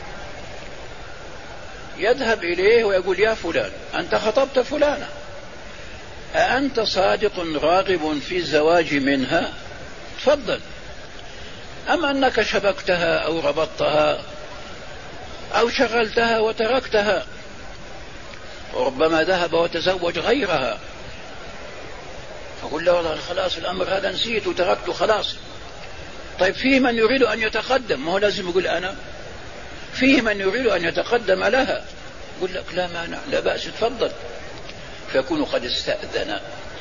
يذهب إليه ويقول: يا فلان، أنت خطبت فلانة، أأنت صادق راغب في الزواج منها؟ تفضل. أما أنك شبكتها أو ربطتها أو شغلتها وتركتها، وربما ذهب وتزوج غيرها، فقل له: والله خلاص الأمر هذا نسيت وتركته خلاص. طيب فيه من يريد أن يتقدم، ما هو لازم يقول أنا. فيه من يريد أن يتقدم لها، يقول لك: لا مانع، لا بأس، تفضل. فيكون قد استأذن.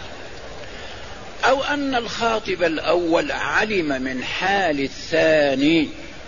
أو أن الخاطب الأول علم من حال الثاني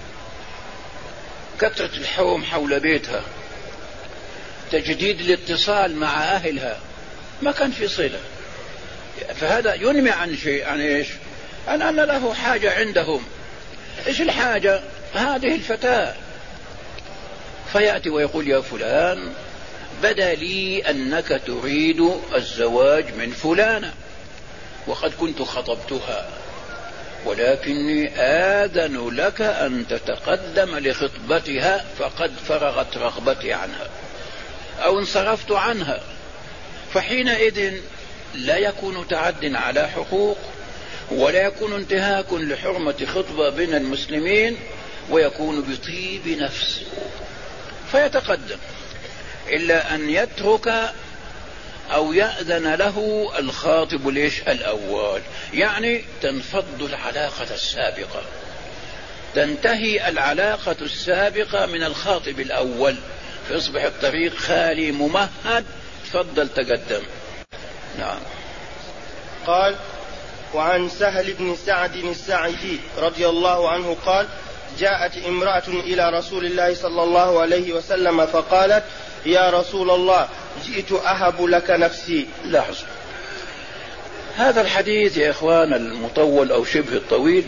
كثرة الحوم حول بيتها، تجديد الاتصال مع أهلها، ما كان في صلة، فهذا ينمي عن شيء، عن إيش؟ عن أن له حاجة عندهم. إيش الحاجة؟ هذه الفتاة. فيأتي ويقول: يا فلان، بدا لي أنك تريد الزواج من فلانة، وقد كنت خطبتها، ولكني آذن لك أن تتقدم لخطبتها، فقد فرغت رغبتي عنها أو انصرفت عنها. فحينئذ لا يكون تعد على حقوق، ولا يكون انتهاك لحرمة خطبة بين المسلمين، ويكون بطيب نفس فيتقدم، إلا أن يترك أو يأذن له الخاطب ليش الأول، يعني تنفض العلاقة السابقة، تنتهي العلاقة السابقة من الخاطب الأول، فيصبح الطريق خالي ممهد. تفضل تقدم. نعم. قال: وعن سهل بن سعد الساعدي رضي الله عنه قال: جاءت امرأة إلى رسول الله صلى الله عليه وسلم فقالت: يا رسول الله، جئت أهب لك نفسي. لاحظ هذا الحديث يا إخوان المطول أو شبه الطويل،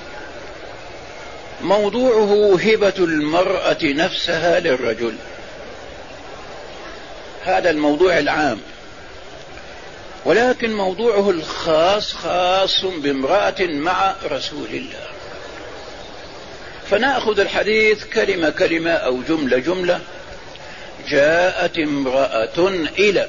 موضوعه هبة المرأة نفسها للرجل، هذا الموضوع العام، ولكن موضوعه الخاص خاص بامرأة مع رسول الله. فنأخذ الحديث كلمة كلمة أو جملة جملة. جاءت امرأة إلى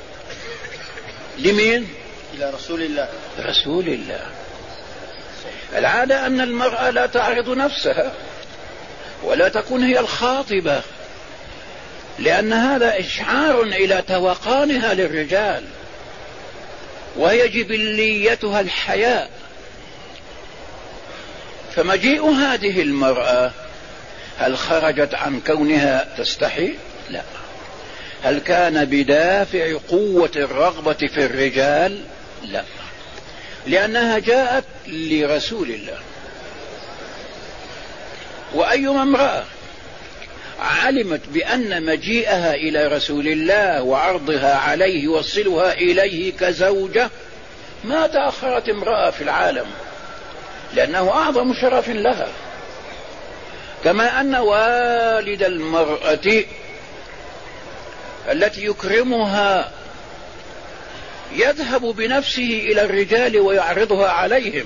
لمين؟ إلى رسول الله. رسول الله. العادة أن المرأة لا تعرض نفسها ولا تكون هي الخاطبة، لأن هذا إشعار إلى توقانها للرجال، وهي جبليتها الحياء. فمجيء هذه المرأة هل خرجت عن كونها تستحي؟ لا. هل كان بدافع قوة الرغبة في الرجال؟ لا، لأنها جاءت لرسول الله. وأيما امرأة علمت بأن مجيئها إلى رسول الله وعرضها عليه وصلها إليه كزوجة ما تأخرت امرأة في العالم، لأنه أعظم شرف لها. كما أن والد المرأة التي يكرمها يذهب بنفسه إلى الرجال ويعرضها عليهم،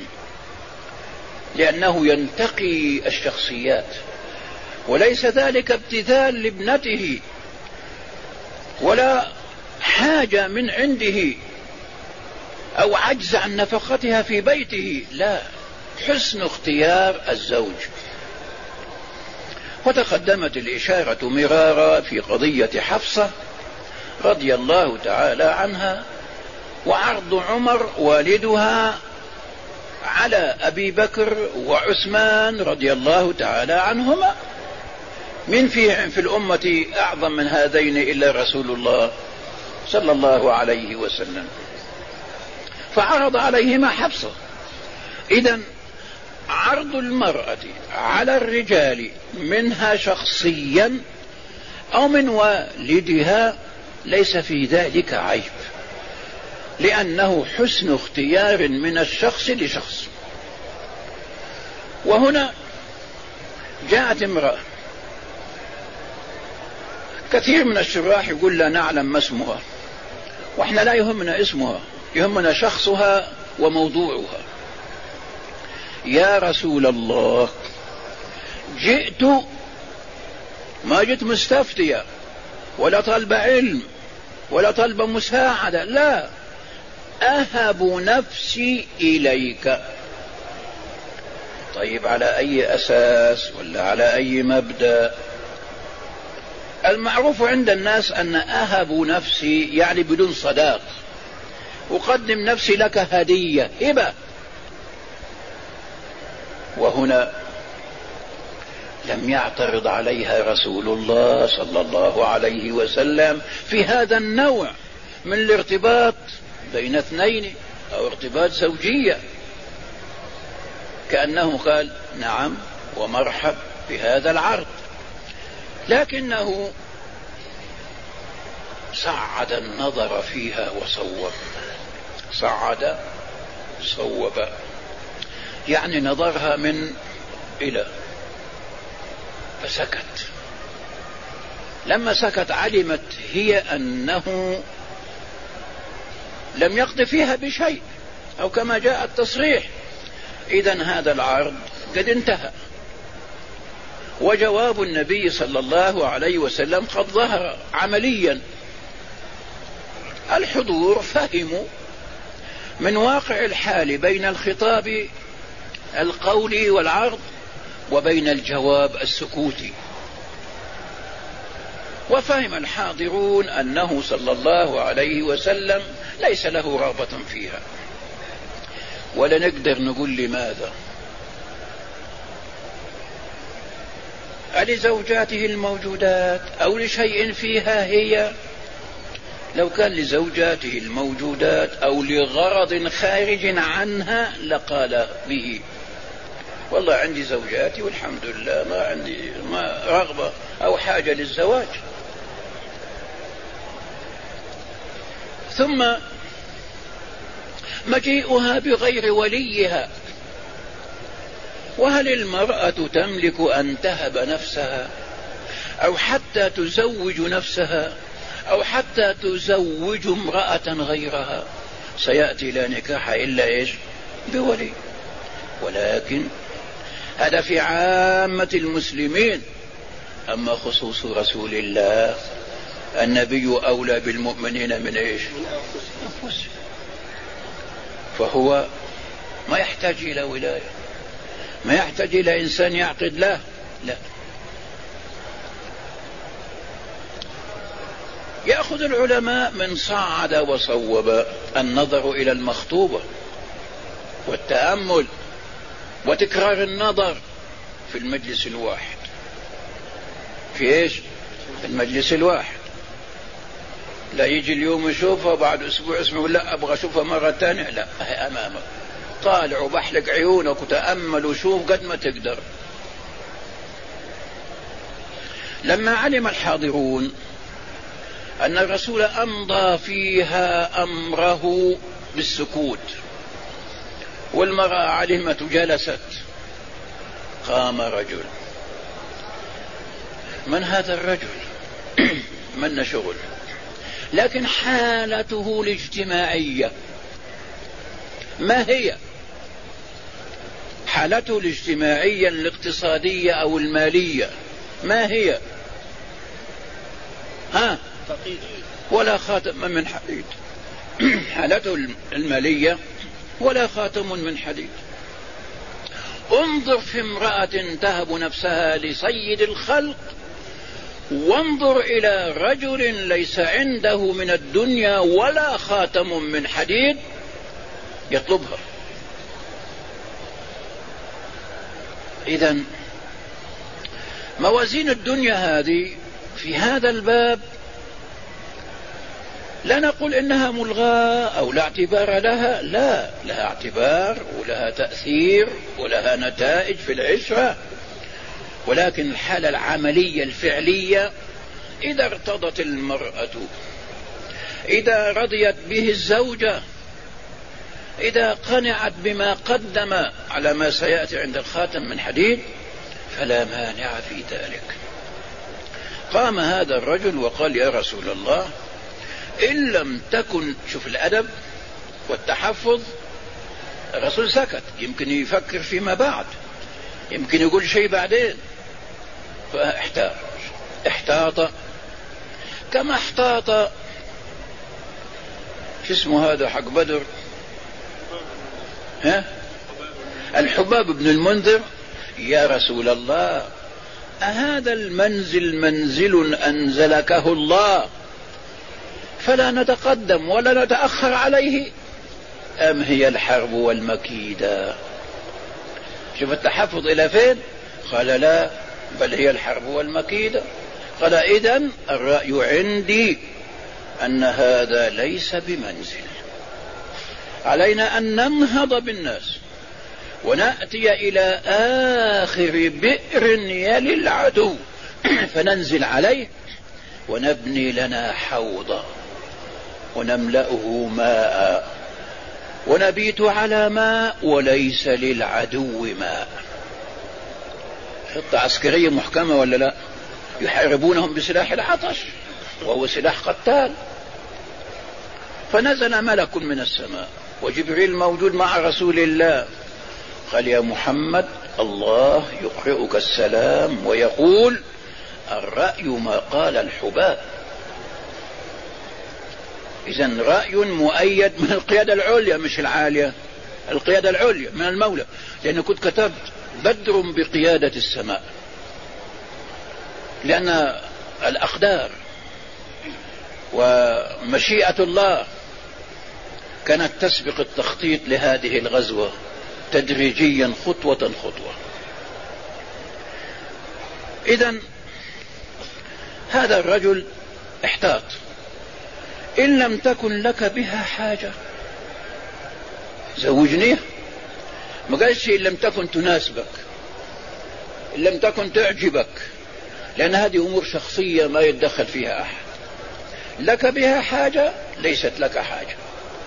لأنه ينتقي الشخصيات، وليس ذلك ابتذال لابنته ولا حاجة من عنده، أو عجز عن نفقتها في بيته، لا، حسن اختيار الزوج. وتقدمت الإشارة مرارا في قضية حفصة رضي الله تعالى عنها وعرض عمر والدها على أبي بكر وعثمان رضي الله تعالى عنهما. من في, في الأمة أعظم من هذين إلا رسول الله صلى الله عليه وسلم، فعرض عليهما حفصة. إذن عرض المرأة على الرجال منها شخصيا أو من والدها ليس في ذلك عيب، لأنه حسن اختيار من الشخص لشخص. وهنا جاءت امرأة، كثير من الشراح يقول لا نعلم ما اسمها، واحنا لا يهمنا اسمها، يهمنا شخصها وموضوعها. يا رسول الله، جئت، ما جئت مستفتية ولا طلب علم ولا طلب مساعدة، لا، أهب نفسي إليك. طيب على أي أساس ولا على أي مبدأ؟ المعروف عند الناس أن أهب نفسي يعني بدون صداق، أقدم نفسي لك هدية، هبة. وهنا لم يعترض عليها رسول الله صلى الله عليه وسلم في هذا النوع من الارتباط بين اثنين أو ارتباط زوجية، كأنه قال نعم ومرحب بهذا العرض، لكنه صعد النظر فيها وصوب. صعد صوب يعني نظرها من إلى، فسكت. لما سكت علمت هي أنه لم يقض فيها بشيء، أو كما جاء التصريح. إذن هذا العرض قد انتهى، وجواب النبي صلى الله عليه وسلم قد ظهر عمليا. الحضور فهموا من واقع الحال بين الخطاب القولي والعرض وبين الجواب السكوتي، وفهم الحاضرون أنه صلى الله عليه وسلم ليس له رغبة فيها. ولا نقدر نقول لماذا، ألزوجاته الموجودات أو لشيء فيها هي؟ لو كان لزوجاته الموجودات أو لغرض خارج عنها لقال به، والله عندي زوجاتي والحمد لله، ما عندي ما رغبة أو حاجة للزواج. ثم مجيئها بغير وليها. وهل المرأة تملك أن تهب نفسها أو حتى تزوج نفسها أو حتى تزوج امرأة غيرها؟ سيأتي لا نكاح إلا إيش؟ بولي. ولكن هذا في عامة المسلمين. أما خصوص رسول الله، النبي أولى بالمؤمنين من إيش؟ أنفسهم. فهو ما يحتاج إلى ولاية، ما يحتاج إلى إنسان يعقد له، لا. يأخذ العلماء من صعد وصوب النظر إلى المخطوبة والتأمل وتكرار النظر في المجلس الواحد. في إيش؟ في المجلس الواحد. لا يجي اليوم يشوفها بعد أسبوع اسمه لا أبغى أشوفها مرة ثانية، لا، هي أمامك، طالع وبحلق عيونك وتأمل وشوف قد ما تقدر. لما علم الحاضرون أن الرسول أمضى فيها أمره بالسكوت والمرأة علمت جلست، قام رجل. من هذا الرجل؟ من شغل، لكن حالته الاجتماعية ما هي؟ حالته الاجتماعية الاقتصادية أو المالية ما هي؟ ها؟ ولا خاتم من حديد. حالته المالية ولا خاتم من حديد. انظر في امرأة تهب نفسها لسيد الخلق، وانظر إلى رجل ليس عنده من الدنيا ولا خاتم من حديد يطلبها. إذن موازين الدنيا هذه في هذا الباب لا نقول إنها ملغاة أو لا اعتبار لها، لا، لها اعتبار ولها تأثير ولها نتائج في العشرة، ولكن الحالة العملية الفعلية إذا ارتضت المرأة، إذا رضيت به الزوجة، إذا قنعت بما قدم على ما سيأتي عند الخاتم من حديد فلا مانع في ذلك. قام هذا الرجل وقال: يا رسول الله، إن لم تكن، شوف الأدب والتحفظ، الرسول سكت، يمكن يفكر فيما بعد، يمكن يقول شيء بعدين، فاحتاط احتاط كما احتاط شو اسمه هذا حق بدر، ها؟ الحباب بن المنذر: يا رسول الله، أهذا المنزل منزل أنزلكه الله فلا نتقدم ولا نتأخر عليه، أم هي الحرب والمكيدة؟ شوف التحفظ إلى فين. قال: لا، بل هي الحرب والمكيدة. قال: إذن الرأي عندي أن هذا ليس بمنزل، علينا أن ننهض بالناس ونأتي إلى آخر بئر يلي العدو فننزل عليه ونبني لنا حوضا ونملأه ماء ونبيت على ماء وليس للعدو ماء. خطة عسكرية محكمة ولا لا؟ يحاربونهم بسلاح العطش وهو سلاح قتال. فنزل ملك من السماء وجبريل موجود مع رسول الله، قال: يا محمد، الله يقرئك السلام ويقول: الرأي ما قال الحباب. إذن رأي مؤيد من القيادة العليا مش العالية، القيادة العليا من المولى، لأن كنت كتبت بدر بقيادة السماء، لأن الأقدار ومشيئة الله كانت تسبق التخطيط لهذه الغزوة تدريجيا خطوة خطوة. إذن هذا الرجل احتاط: إن لم تكن لك بها حاجة زوجنيها. ما قالش إن لم تكن تناسبك، إن لم تكن تعجبك، لأن هذه أمور شخصية ما يتدخل فيها أحد. لك بها حاجة، ليست لك حاجة،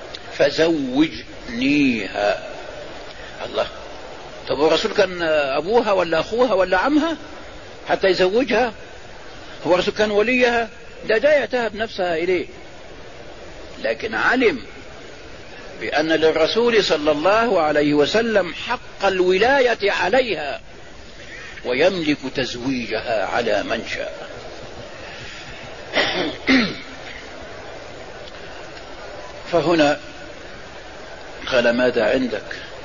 فزوجنيها. الله، طب الرسول كان أبوها ولا أخوها ولا عمها حتى يزوجها؟ هو الرسول كان وليها؟ ده جاية تهب نفسها إليه، لكن علم بأن للرسول صلى الله عليه وسلم حق الولاية عليها ويملك تزويجها على من شاء. فهنا قال: ماذا عندك؟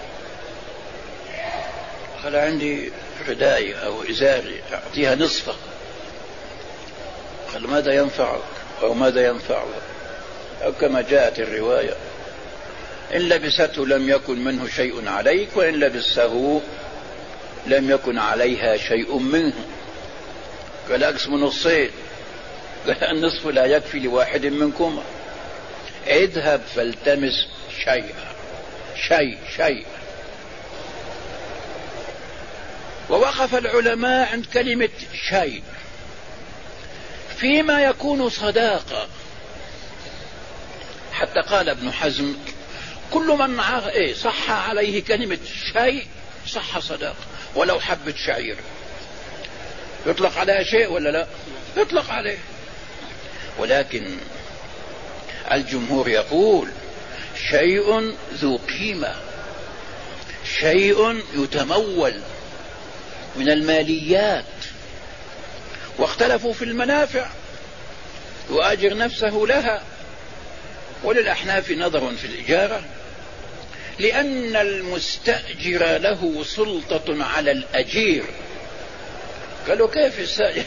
قال: عندي ردائي أو إزاري أعطيها نصفه. قال: ماذا ينفعك أو ماذا ينفعك؟ أو كما جاءت الرواية: إن لبسته لم يكن منه شيء عليك، وإن لبسته لم يكن عليها شيء منه. قال: أقسم نصين. قال: النصف لا يكفي لواحد منكم، اذهب فالتمس شيئا، شيء شيء. ووقف العلماء عند كلمة شيء فيما يكون صداقة، حتى قال ابن حزم: كل من إيه صح عليه كلمة شيء صح صداقة، ولو حبة شعير. يطلق عليها شيء ولا لا؟ يطلق عليه. ولكن الجمهور يقول: شيء ذو قيمة، شيء يتمول من الماليات. واختلفوا في المنافع، يؤاجر نفسه لها وللأحناف نظر في الإجارة، لأن المستأجر له سلطة على الأجير. قالوا كيف السائل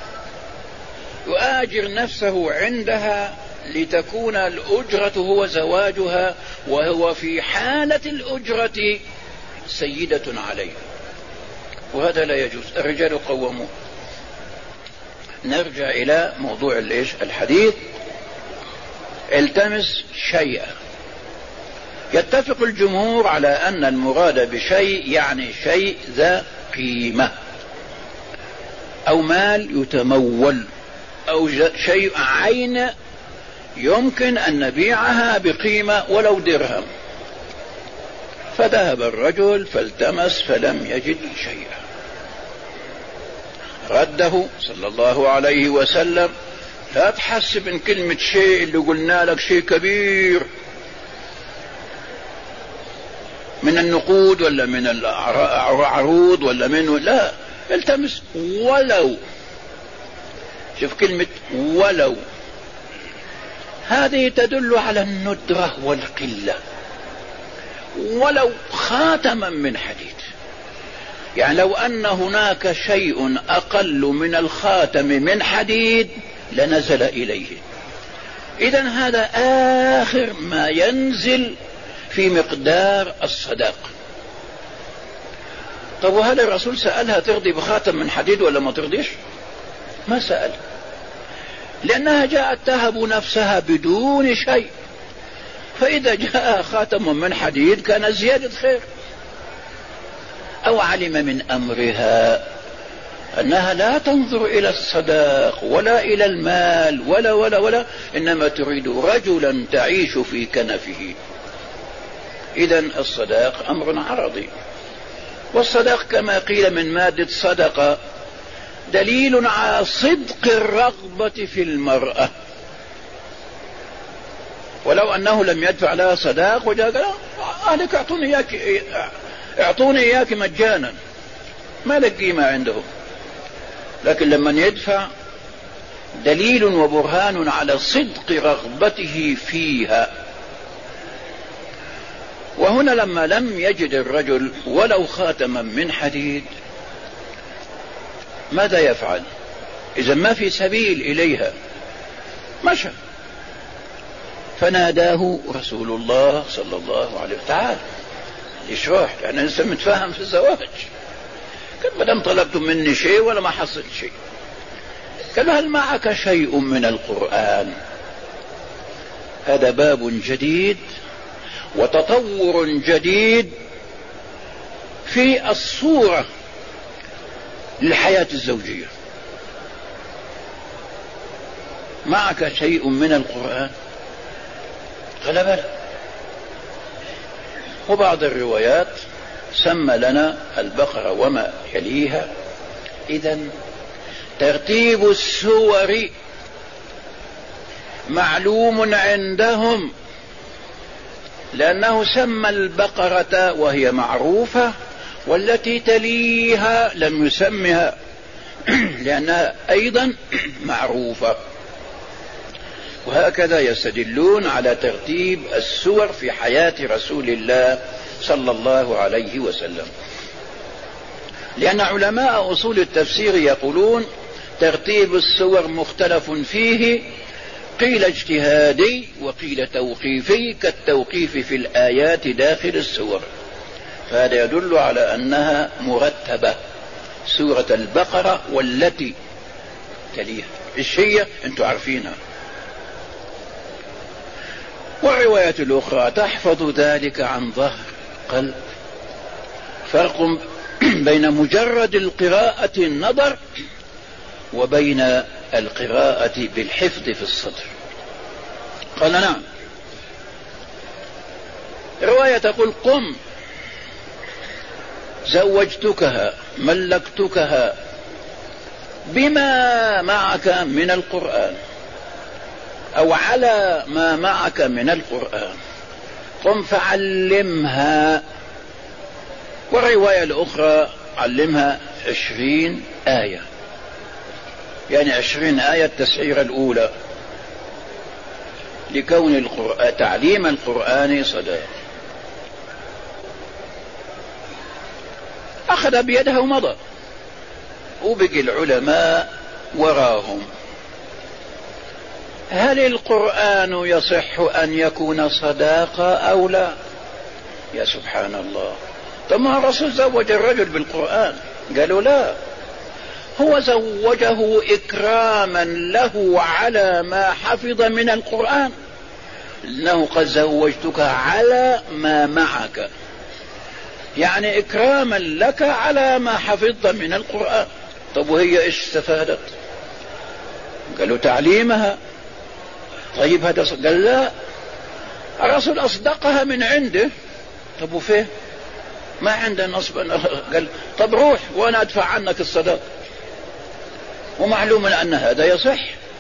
يؤاجر نفسه عندها لتكون الأجرة هو زواجها، وهو في حالة الأجرة سيدة عليه، وهذا لا يجوز. الرجال قومون. نرجع إلى موضوع الحديث. التمس شيئا. يتفق الجمهور على أن المراد بشيء يعني شيء ذا قيمة، أو مال يتمول، أو شيء عين يمكن أن نبيعها بقيمة ولو درهم. فذهب الرجل فالتمس فلم يجد شيئا، رده صلى الله عليه وسلم. لا تحسب ان كلمة شيء اللي قلنا لك شيء كبير من النقود ولا من العروض ولا منه، لا، التمس ولو. شوف كلمة ولو، هذه تدل على الندرة والقلة. ولو خاتما من حديد، يعني لو أن هناك شيء أقل من الخاتم من حديد لنزل إليه. إذن هذا آخر ما ينزل في مقدار الصداق. طب وهل الرسول سألها ترضي بخاتم من حديد ولا ما ترضيش؟ ما سأل، لأنها جاءت تهب نفسها بدون شيء، فإذا جاء خاتم من حديد كان زيادة خير. أو علم من أمرها أنها لا تنظر إلى الصداق ولا إلى المال ولا ولا ولا، إنما تريد رجلا تعيش في كنفه. إذن الصداق أمر عرضي، والصداق كما قيل من مادة صدقة دليل على صدق الرغبة في المرأة. ولو أنه لم يدفع لها صداق وجاء قال أهلك أعطوني إياك اعطوني إياك مجانا، ما لك قيمة عنده. لكن لما يدفع دليل وبرهان على صدق رغبته فيها. وهنا لما لم يجد الرجل ولو خاتما من حديد ماذا يفعل؟ إذا ما في سبيل إليها مشى، فناداه رسول الله صلى الله عليه وسلم تعال يشرح، يعني لسه متفاهم في الزواج. قال ما دام طلبتم مني شيء ولا ما حصلت شيء. قال هل معك شيء من القرآن؟ هذا باب جديد وتطور جديد في الصورة للحياة الزوجية. معك شيء من القرآن؟ قال بلى. وبعض الروايات سمى لنا البقرة وما يليها. إذن ترتيب السور معلوم عندهم، لأنه سمى البقرة وهي معروفة، والتي تليها لم يسمها لأنها أيضا معروفة. وهكذا يستدلون على ترتيب السور في حياة رسول الله صلى الله عليه وسلم، لأن علماء أصول التفسير يقولون ترتيب السور مختلف فيه، قيل اجتهادي وقيل توقيفي، كالتوقيف في الآيات داخل السور. فهذا يدل على أنها مرتبة، سورة البقرة والتي تليها الشيء أنتم عارفينها. والرواية الأخرى تحفظ ذلك عن ظهر قلب. فرق بين مجرد القراءة النظر وبين القراءة بالحفظ في الصدر. قال نعم. رواية تقول قم زوجتكها ملكتكها بما معك من القرآن، أو على ما معك من القرآن، قم فعلمها. والرواية الأخرى علمها عشرين آية، يعني عشرين آية التسعيرة الأولى، لكون القرآن تعليم القرآن صدقة. أخذ بيدها ومضى، وبقي العلماء وراهم. هل القرآن يصح أن يكون صداقة أو لا؟ يا سبحان الله، طب ما الرسول زوج الرجل بالقرآن؟ قالوا لا، هو زوجه إكراما له على ما حفظ من القرآن، إنه قد زوجتك على ما معك، يعني إكراما لك على ما حفظت من القرآن. طب وهي إيش استفادت؟ قالوا تعليمها. طيب هذا قال لا، الرسول أصدقها من عنده. طب وفيه ما عندنا نصب. قال طب روح وأنا أدفع عنك الصداق، ومعلوم أن هذا يصح.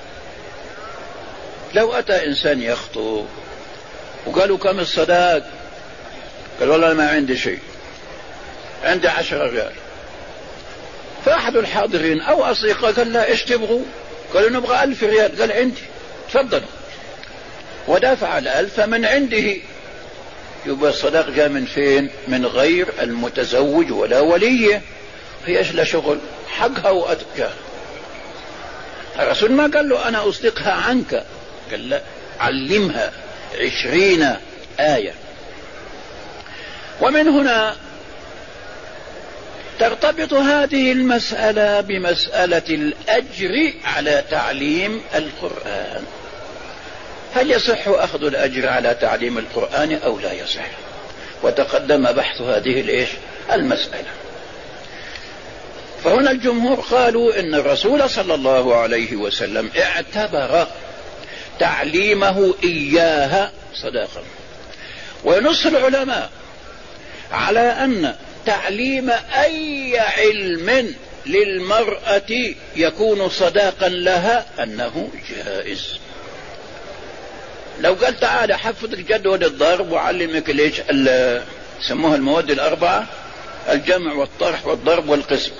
لو أتى إنسان يخطب وقالوا كم الصداق؟ قال والله ما عندي شيء، عندي عشرة ريال. فأحد الحاضرين أو أصدقاء قال لا إيش تبغوا؟ قالوا نبغى ألف ريال. قال عندي، تفضلوا. ودافع الألف من عنده. يبقى الصداق جاء من فين؟ من غير المتزوج ولا وليه، هي إيش لا شغل حقها وأتجاه. الرسول ما قال له أنا أصدقها عنك، قال لا، علمها عشرين آية. ومن هنا ترتبط هذه المسألة بمسألة الأجر على تعليم القرآن. هل يصح أخذ الأجر على تعليم القرآن أو لا يصح؟ وتقدم بحث هذه الإيش المسألة. فهنا الجمهور قالوا إن الرسول صلى الله عليه وسلم اعتبر تعليمه إياها صداقة. ونص العلماء على أن تعليم أي علم للمرأة يكون صداقا لها أنه جائز. لو قال تعالى حفظك جدول الضرب وعلمك ليش سموها المواد الأربعة، الجمع والطرح والضرب والقسم،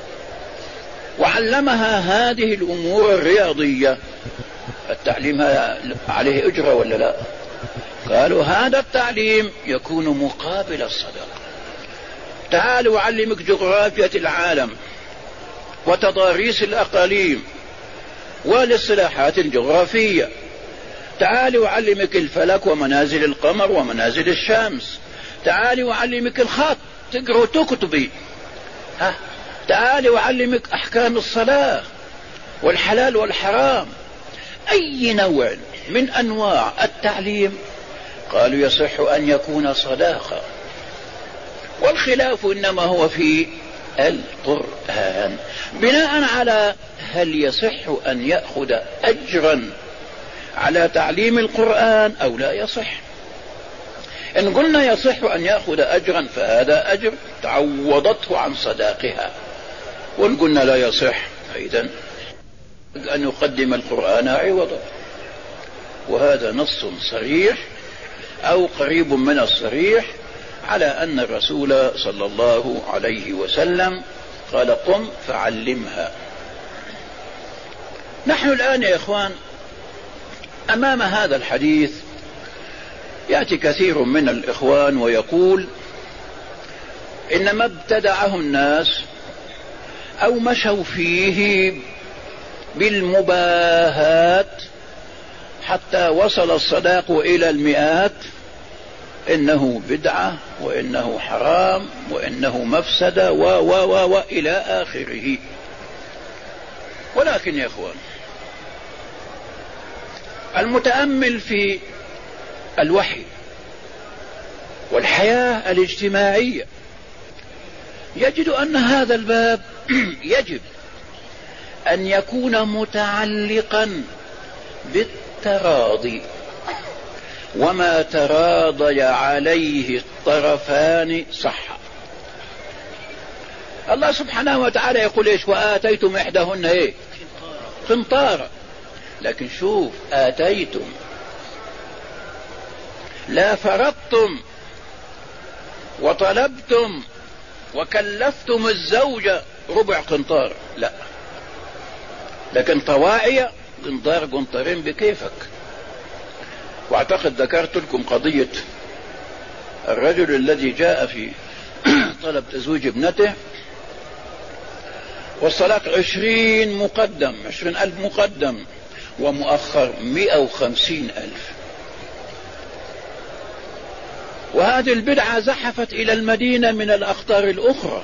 وعلمها هذه الأمور الرياضية، التعليم عليه أجرة ولا لا؟ قالوا هذا التعليم يكون مقابل الصدقة. تعالوا أعلمك جغرافية العالم وتضاريس الأقاليم والاصطلاحات الجغرافية. تعالوا أعلمك الفلك ومنازل القمر ومنازل الشمس. تعالوا أعلمك الخط تقرأ وتكتبي. ها تعالوا أعلمك أحكام الصلاة والحلال والحرام. أي نوع من أنواع التعليم قالوا يصح أن يكون صداقة. والخلاف إنما هو في القرآن، بناء على هل يصح أن يأخذ أجرا على تعليم القرآن أو لا يصح. إن قلنا يصح أن يأخذ أجرا فهذا أجر تعوضته عن صداقها، وإن قلنا لا يصح فإذن أن يقدم القرآن عوضا. وهذا نص صريح أو قريب من الصريح على أن الرسول صلى الله عليه وسلم قال قم فعلمها. نحن الآن يا إخوان أمام هذا الحديث يأتي كثير من الإخوان ويقول إنما ابتدعه الناس أو مشوا فيه بالمباهات حتى وصل الصداق إلى المئات، إنه بدعة وإنه حرام وإنه مفسدة و و و و إلى آخره. ولكن يا إخوان المتأمل في الوحي والحياة الاجتماعية يجد أن هذا الباب يجب أن يكون متعلقا بالتراضي، وما تراضي عليه الطرفان صح. الله سبحانه وتعالى يقول إيش؟ وآتيتم إحداهن إيه؟ قنطارا. لكن شوف آتيتم، لا فرضتم وطلبتم وكلفتم الزوجة ربع قنطار، لا، لكن طواعية قنطار قنطارين بكيفك. واعتقد ذكرت لكم قضية الرجل الذي جاء في طلب تزويج ابنته والصلاة عشرين مقدم، عشرين ألف مقدم ومؤخر مئة وخمسين ألف. وهذه البدعة زحفت إلى المدينة من الأقطار الأخرى،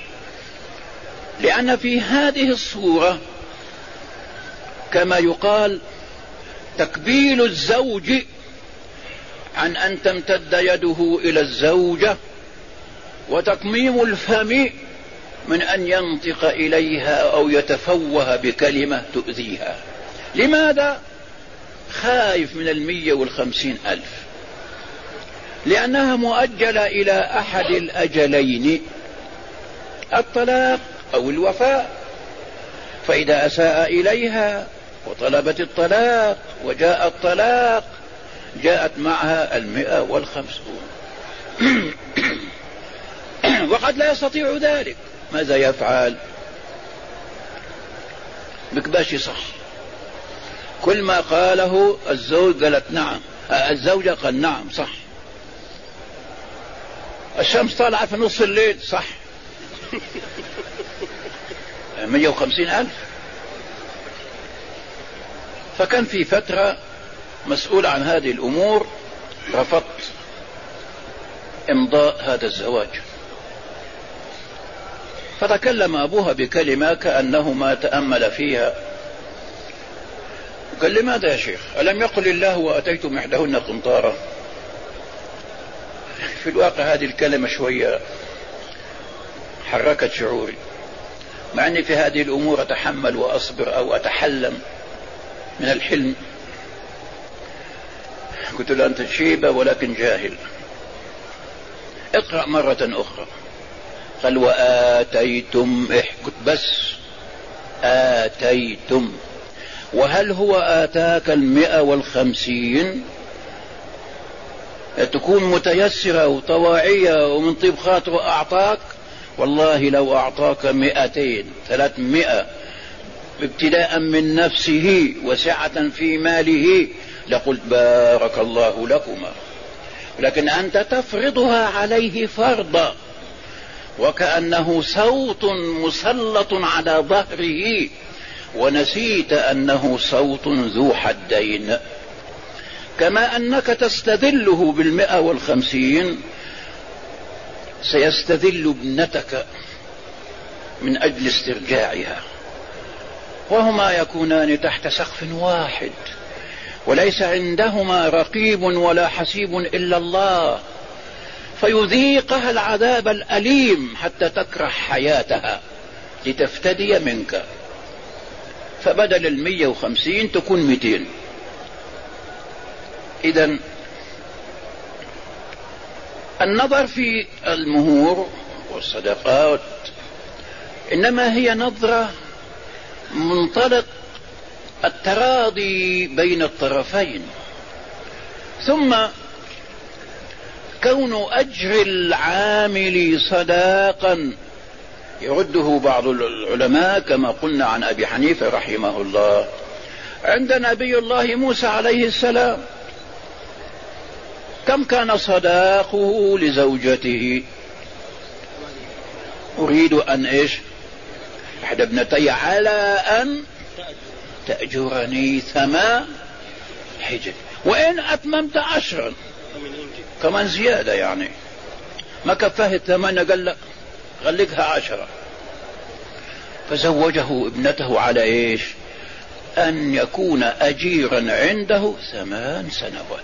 لأن في هذه الصورة كما يقال تكبيل الزوج عن أن تمتد يده إلى الزوجة، وتكميم الفم من أن ينطق إليها أو يتفوه بكلمة تؤذيها. لماذا؟ خايف من المية والخمسين ألف، لأنها مؤجلة إلى أحد الأجلين، الطلاق أو الوفاء. فإذا أساء إليها وطلبت الطلاق وجاء الطلاق جاءت معها المئة والخمسون. وقد لا يستطيع ذلك، ماذا يفعل؟ بكباشي صح، كل ما قاله الزوج قالت نعم، الزوجة قال نعم صح. الشمس طالعة في نصف الليل صح. مئة وخمسين ألف. فكان في فترة مسؤول عن هذه الأمور رفضت إمضاء هذا الزواج، فتكلم أبوها بكلمة كأنه ما تأمل فيها، قال لماذا يا شيخ؟ ألم يقل الله وأتيتم إحداهن قنطارا؟ في الواقع هذه الكلمة شوية حركت شعوري، مع أني في هذه الأمور أتحمل وأصبر أو أتحلم من الحلم. قلت له أنت شيبة ولكن جاهل، اقرأ مرة أخرى. قال وآتيتم، قلت بس آتيتم، وهل هو آتاك المئة والخمسين؟ تكون متيسرة وطواعية ومن طيب خاطره أعطاك، والله لو أعطاك مئتين ثلاثمائة ابتداء من نفسه وسعة في ماله لقلت بارك الله لكما، لكن أنت تفرضها عليه فرضا وكأنه صوت مسلط على ظهره، ونسيت أنه صوت ذو حدين. كما أنك تستذله بالمئة والخمسين سيستذل ابنتك من أجل استرجاعها، وهما يكونان تحت سقف واحد وليس عندهما رقيب ولا حسيب إلا الله، فيذيقها العذاب الأليم حتى تكره حياتها لتفتدي منك. فبدل المية وخمسين تكون مئتين. إذن النظر في المهور والصدقات إنما هي نظرة منطلق التراضي بين الطرفين، ثم كون أجر العامل صداقا يرده بعض العلماء كما قلنا عن أبي حنيفة رحمه الله. عند نبي الله موسى عليه السلام كم كان صداقه لزوجته؟ أريد أن إيش؟ إحدى ابنتي على أن تأجرني ثمان حجج وإن أتممت عشرا، كمان زيادة يعني ما كفاه الثمانية، قال لا غلقها عشرة. فزوجه ابنته على إيش؟ أن يكون أجيرا عنده ثمان سنوات.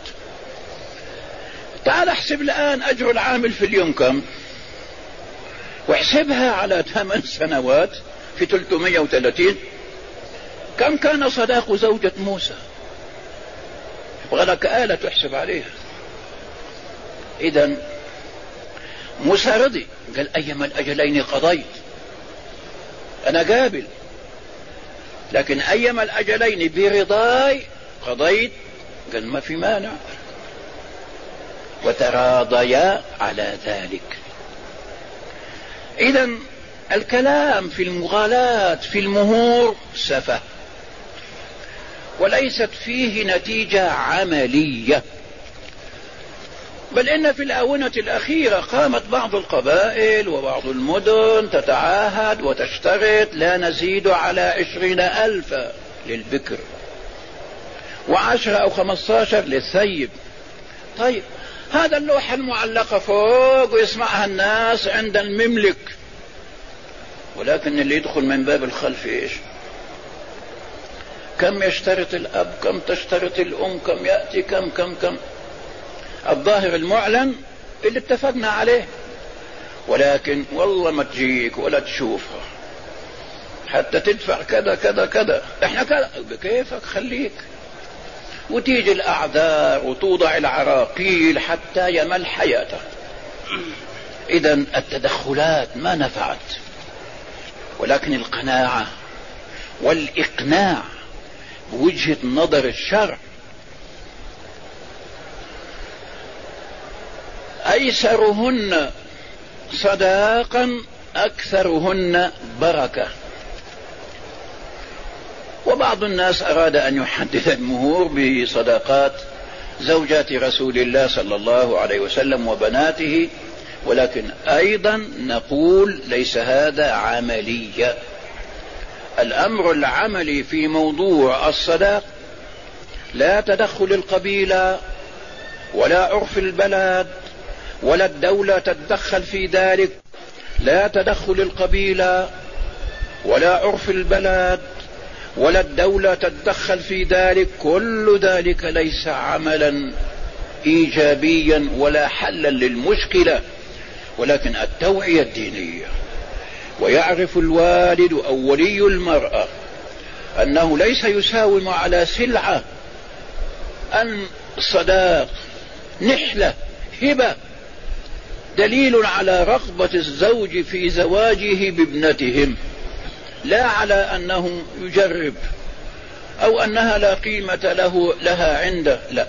تعال احسب الآن أجر العامل في اليوم كم، واحسبها على ثمان سنوات في ثلاثمائة وثلاثين. كم كان صداق زوجة موسى؟ يبغى لك آلة تحسب عليها. إذن موسى رضي، قال أيما الأجلين قضيت أنا قابل، لكن أيما الأجلين برضاي قضيت، قال ما في مانع، وتراضيا على ذلك. إذن الكلام في المغالاة في المهور سفه، وليست فيه نتيجة عملية. بل إن في الآونة الأخيرة قامت بعض القبائل وبعض المدن تتعاهد وتشترط لا نزيد على عشرين ألفا للبكر وعشرة أو خمسة عشر للثيب. طيب هذا اللوحة المعلقة فوق ويسمعها الناس عند المملك، ولكن اللي يدخل من باب الخلف إيش؟ كم يشترط الأب، كم تشترط الأم، كم يأتي، كم كم كم. الظاهر المعلن اللي اتفقنا عليه، ولكن والله ما تجيك ولا تشوفها حتى تدفع كذا كذا كذا، احنا كذا بكيفك خليك، وتيجي الأعذار وتوضع العراقيل حتى يمل حياته. إذن التدخلات ما نفعت، ولكن القناعة والإقناع بوجهة نظر الشرع. أيسرهن صداقا أكثرهن بركة. وبعض الناس أراد أن يحدد المهور بصداقات زوجات رسول الله صلى الله عليه وسلم وبناته، ولكن أيضا نقول ليس هذا عمليا. الأمر العملي في موضوع الصداق لا تدخل القبيلة ولا عرف البلد ولا الدولة تتدخل في ذلك، لا تدخل القبيلة ولا عرف البلد ولا الدولة تتدخل في ذلك، كل ذلك ليس عملا إيجابيا ولا حلا للمشكلة، ولكن التوعية الدينية. ويعرف الوالد أو ولي المرأة أنه ليس يساوم على سلعة، أن صداق نحلة هبة دليل على رغبة الزوج في زواجه بابنتهم، لا على أنه يجرب أو أنها لا قيمة له لها عنده، لا.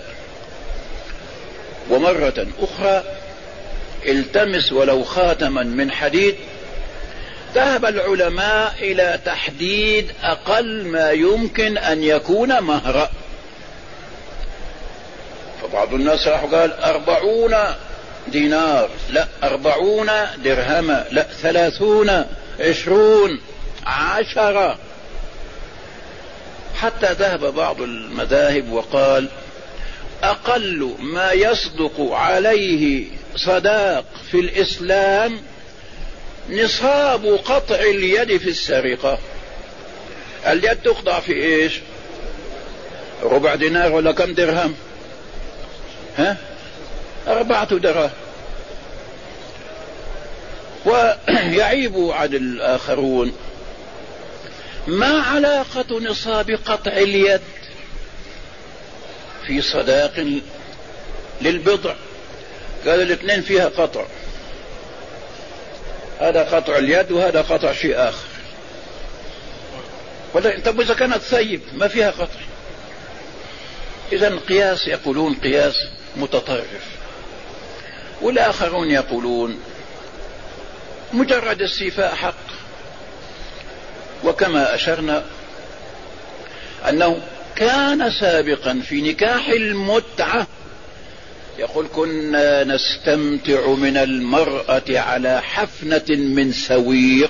ومرة أخرى التمس ولو خاتما من حديد. ذهب العلماء إلى تحديد أقل ما يمكن أن يكون مهرا، فبعض الناس راح قال أربعون دينار، لا أربعون درهم، لا ثلاثون، عشرون، عشرة، حتى ذهب بعض المذاهب وقال أقل ما يصدق عليه صداق في الإسلام نصاب قطع اليد في السرقة. اليد تقطع في إيش؟ ربع دينار ولا كم درهم؟ ها؟ أربعة دراهم. ويعيب عن الآخرون ما علاقة نصاب قطع اليد في صداق للبضع؟ قال الاثنين فيها قطع، هذا قطع اليد وهذا قطع شيء آخر. طب إذا كانت ثيب ما فيها قطع؟ إذا القياس يقولون قياس متطرف، والآخرون يقولون مجرد الصفاء حق. وكما أشرنا أنه كان سابقا في نكاح المتعة يقول كنا نستمتع من المرأة على حفنة من سويق،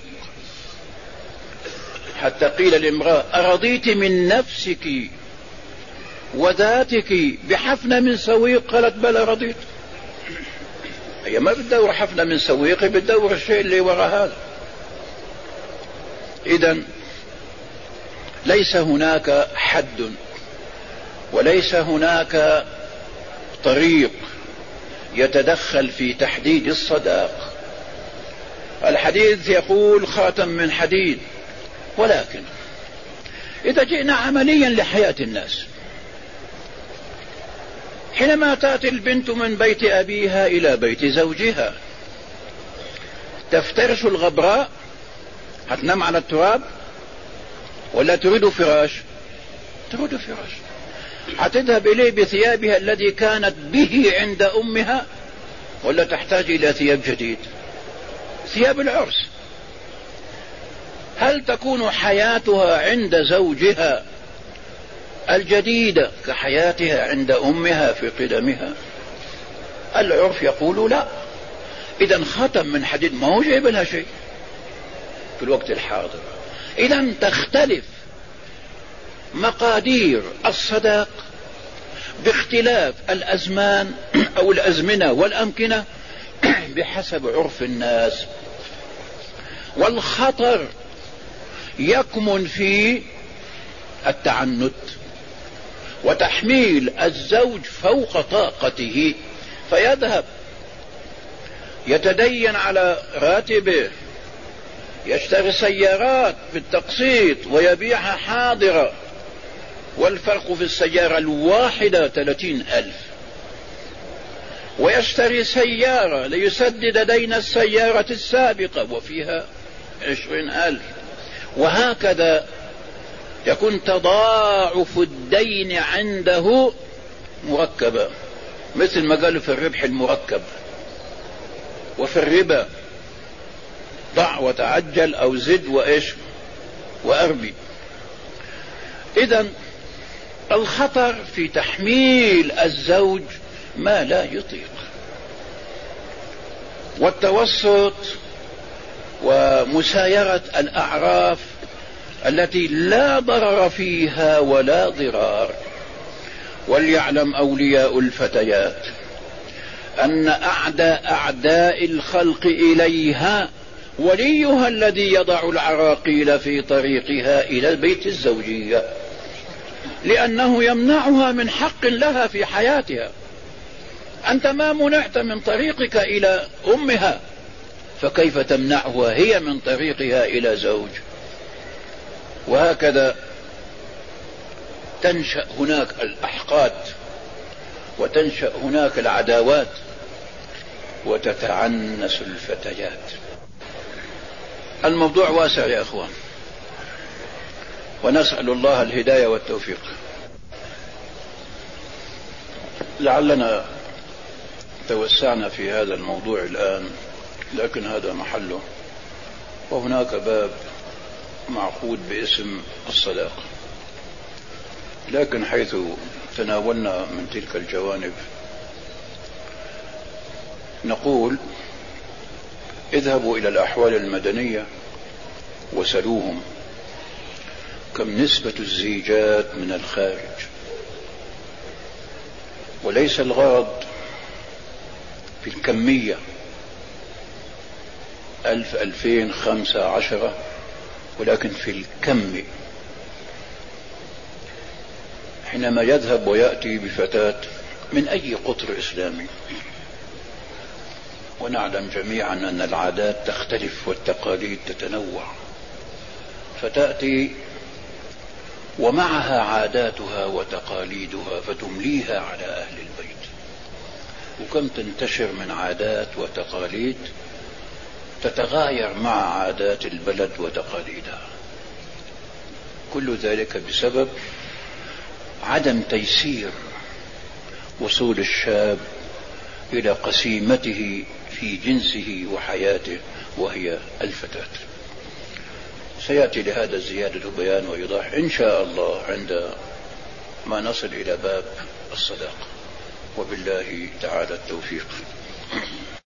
حتى قيل للامرأة أرضيت من نفسك وذاتك بحفنة من سويق؟ قالت بلى رضيت. هي ما بتدور حفنة من سويق، بتدور الشيء اللي وراء هذا. إذن ليس هناك حد وليس هناك طريق يتدخل في تحديد الصداق. الحديث يقول خاتم من حديد، ولكن إذا جئنا عمليا لحياة الناس، حينما تأتي البنت من بيت أبيها إلى بيت زوجها تفترش الغبراء، هتنام على التراب ولا تريد فراش؟ تريد فراش. هتذهب إليه بثيابها الذي كانت به عند أمها ولا تحتاج إلى ثياب جديد؟ ثياب العرس. هل تكون حياتها عند زوجها الجديدة كحياتها عند أمها في قدمها. العرف يقول لا، إذا ختم من حديد ما هو جايب لها شيء في الوقت الحاضر. إذا تختلف مقادير الصداق باختلاف الأزمان أو الأزمنة والأمكنة بحسب عرف الناس. والخطر يكمن في التعنت وتحميل الزوج فوق طاقته، فيذهب يتدين على راتبه، يشتري سيارات بالتقسيط ويبيعها حاضرة، والفرق في السيارة الواحدة ثلاثين ألف، ويشتري سيارة ليسدد دين السيارة السابقة وفيها عشرين ألف، وهكذا يكون تضاعف الدين عنده مركبا، مثل ما قالوا في الربح المركب وفي الربا، ضع وتعجل أو زد وإيش وأربي. إذن الخطر في تحميل الزوج ما لا يطيق، والتوسط ومسايرة الأعراف التي لا ضرر فيها ولا ضرار. وليعلم أولياء الفتيات أن أعداء أعداء الخلق إليها وليها الذي يضع العراقيل في طريقها إلى البيت الزوجية، لأنه يمنعها من حق لها في حياتها. أنت ما منعت من طريقك إلى أمها، فكيف تمنعها هي من طريقها إلى زوج؟ وهكذا تنشأ هناك الأحقاد وتنشأ هناك العداوات وتتعنس الفتيات. الموضوع واسع يا أخوان، ونسأل الله الهداية والتوفيق. لعلنا توسعنا في هذا الموضوع الآن، لكن هذا محله، وهناك باب معقود باسم الصداقة. لكن حيث تناولنا من تلك الجوانب نقول اذهبوا إلى الأحوال المدنية وسلوهم كم نسبة الزيجات من الخارج، وليس الغرض في الكمية ألف ألفين خمسة عشرة، ولكن في الكم. حينما يذهب ويأتي بفتاة من أي قطر إسلامي، ونعلم جميعا أن العادات تختلف والتقاليد تتنوع، فتأتي ومعها عاداتها وتقاليدها فتمليها على أهل البيت، وكم تنتشر من عادات وتقاليد تتغاير مع عادات البلد وتقاليدها. كل ذلك بسبب عدم تيسير وصول الشاب إلى قسيمته في جنسه وحياته وهي الفتاة. سيأتي لهذا زيادة بيان وإيضاح إن شاء الله عند ما نصل إلى باب الصداقة، وبالله تعالى التوفيق.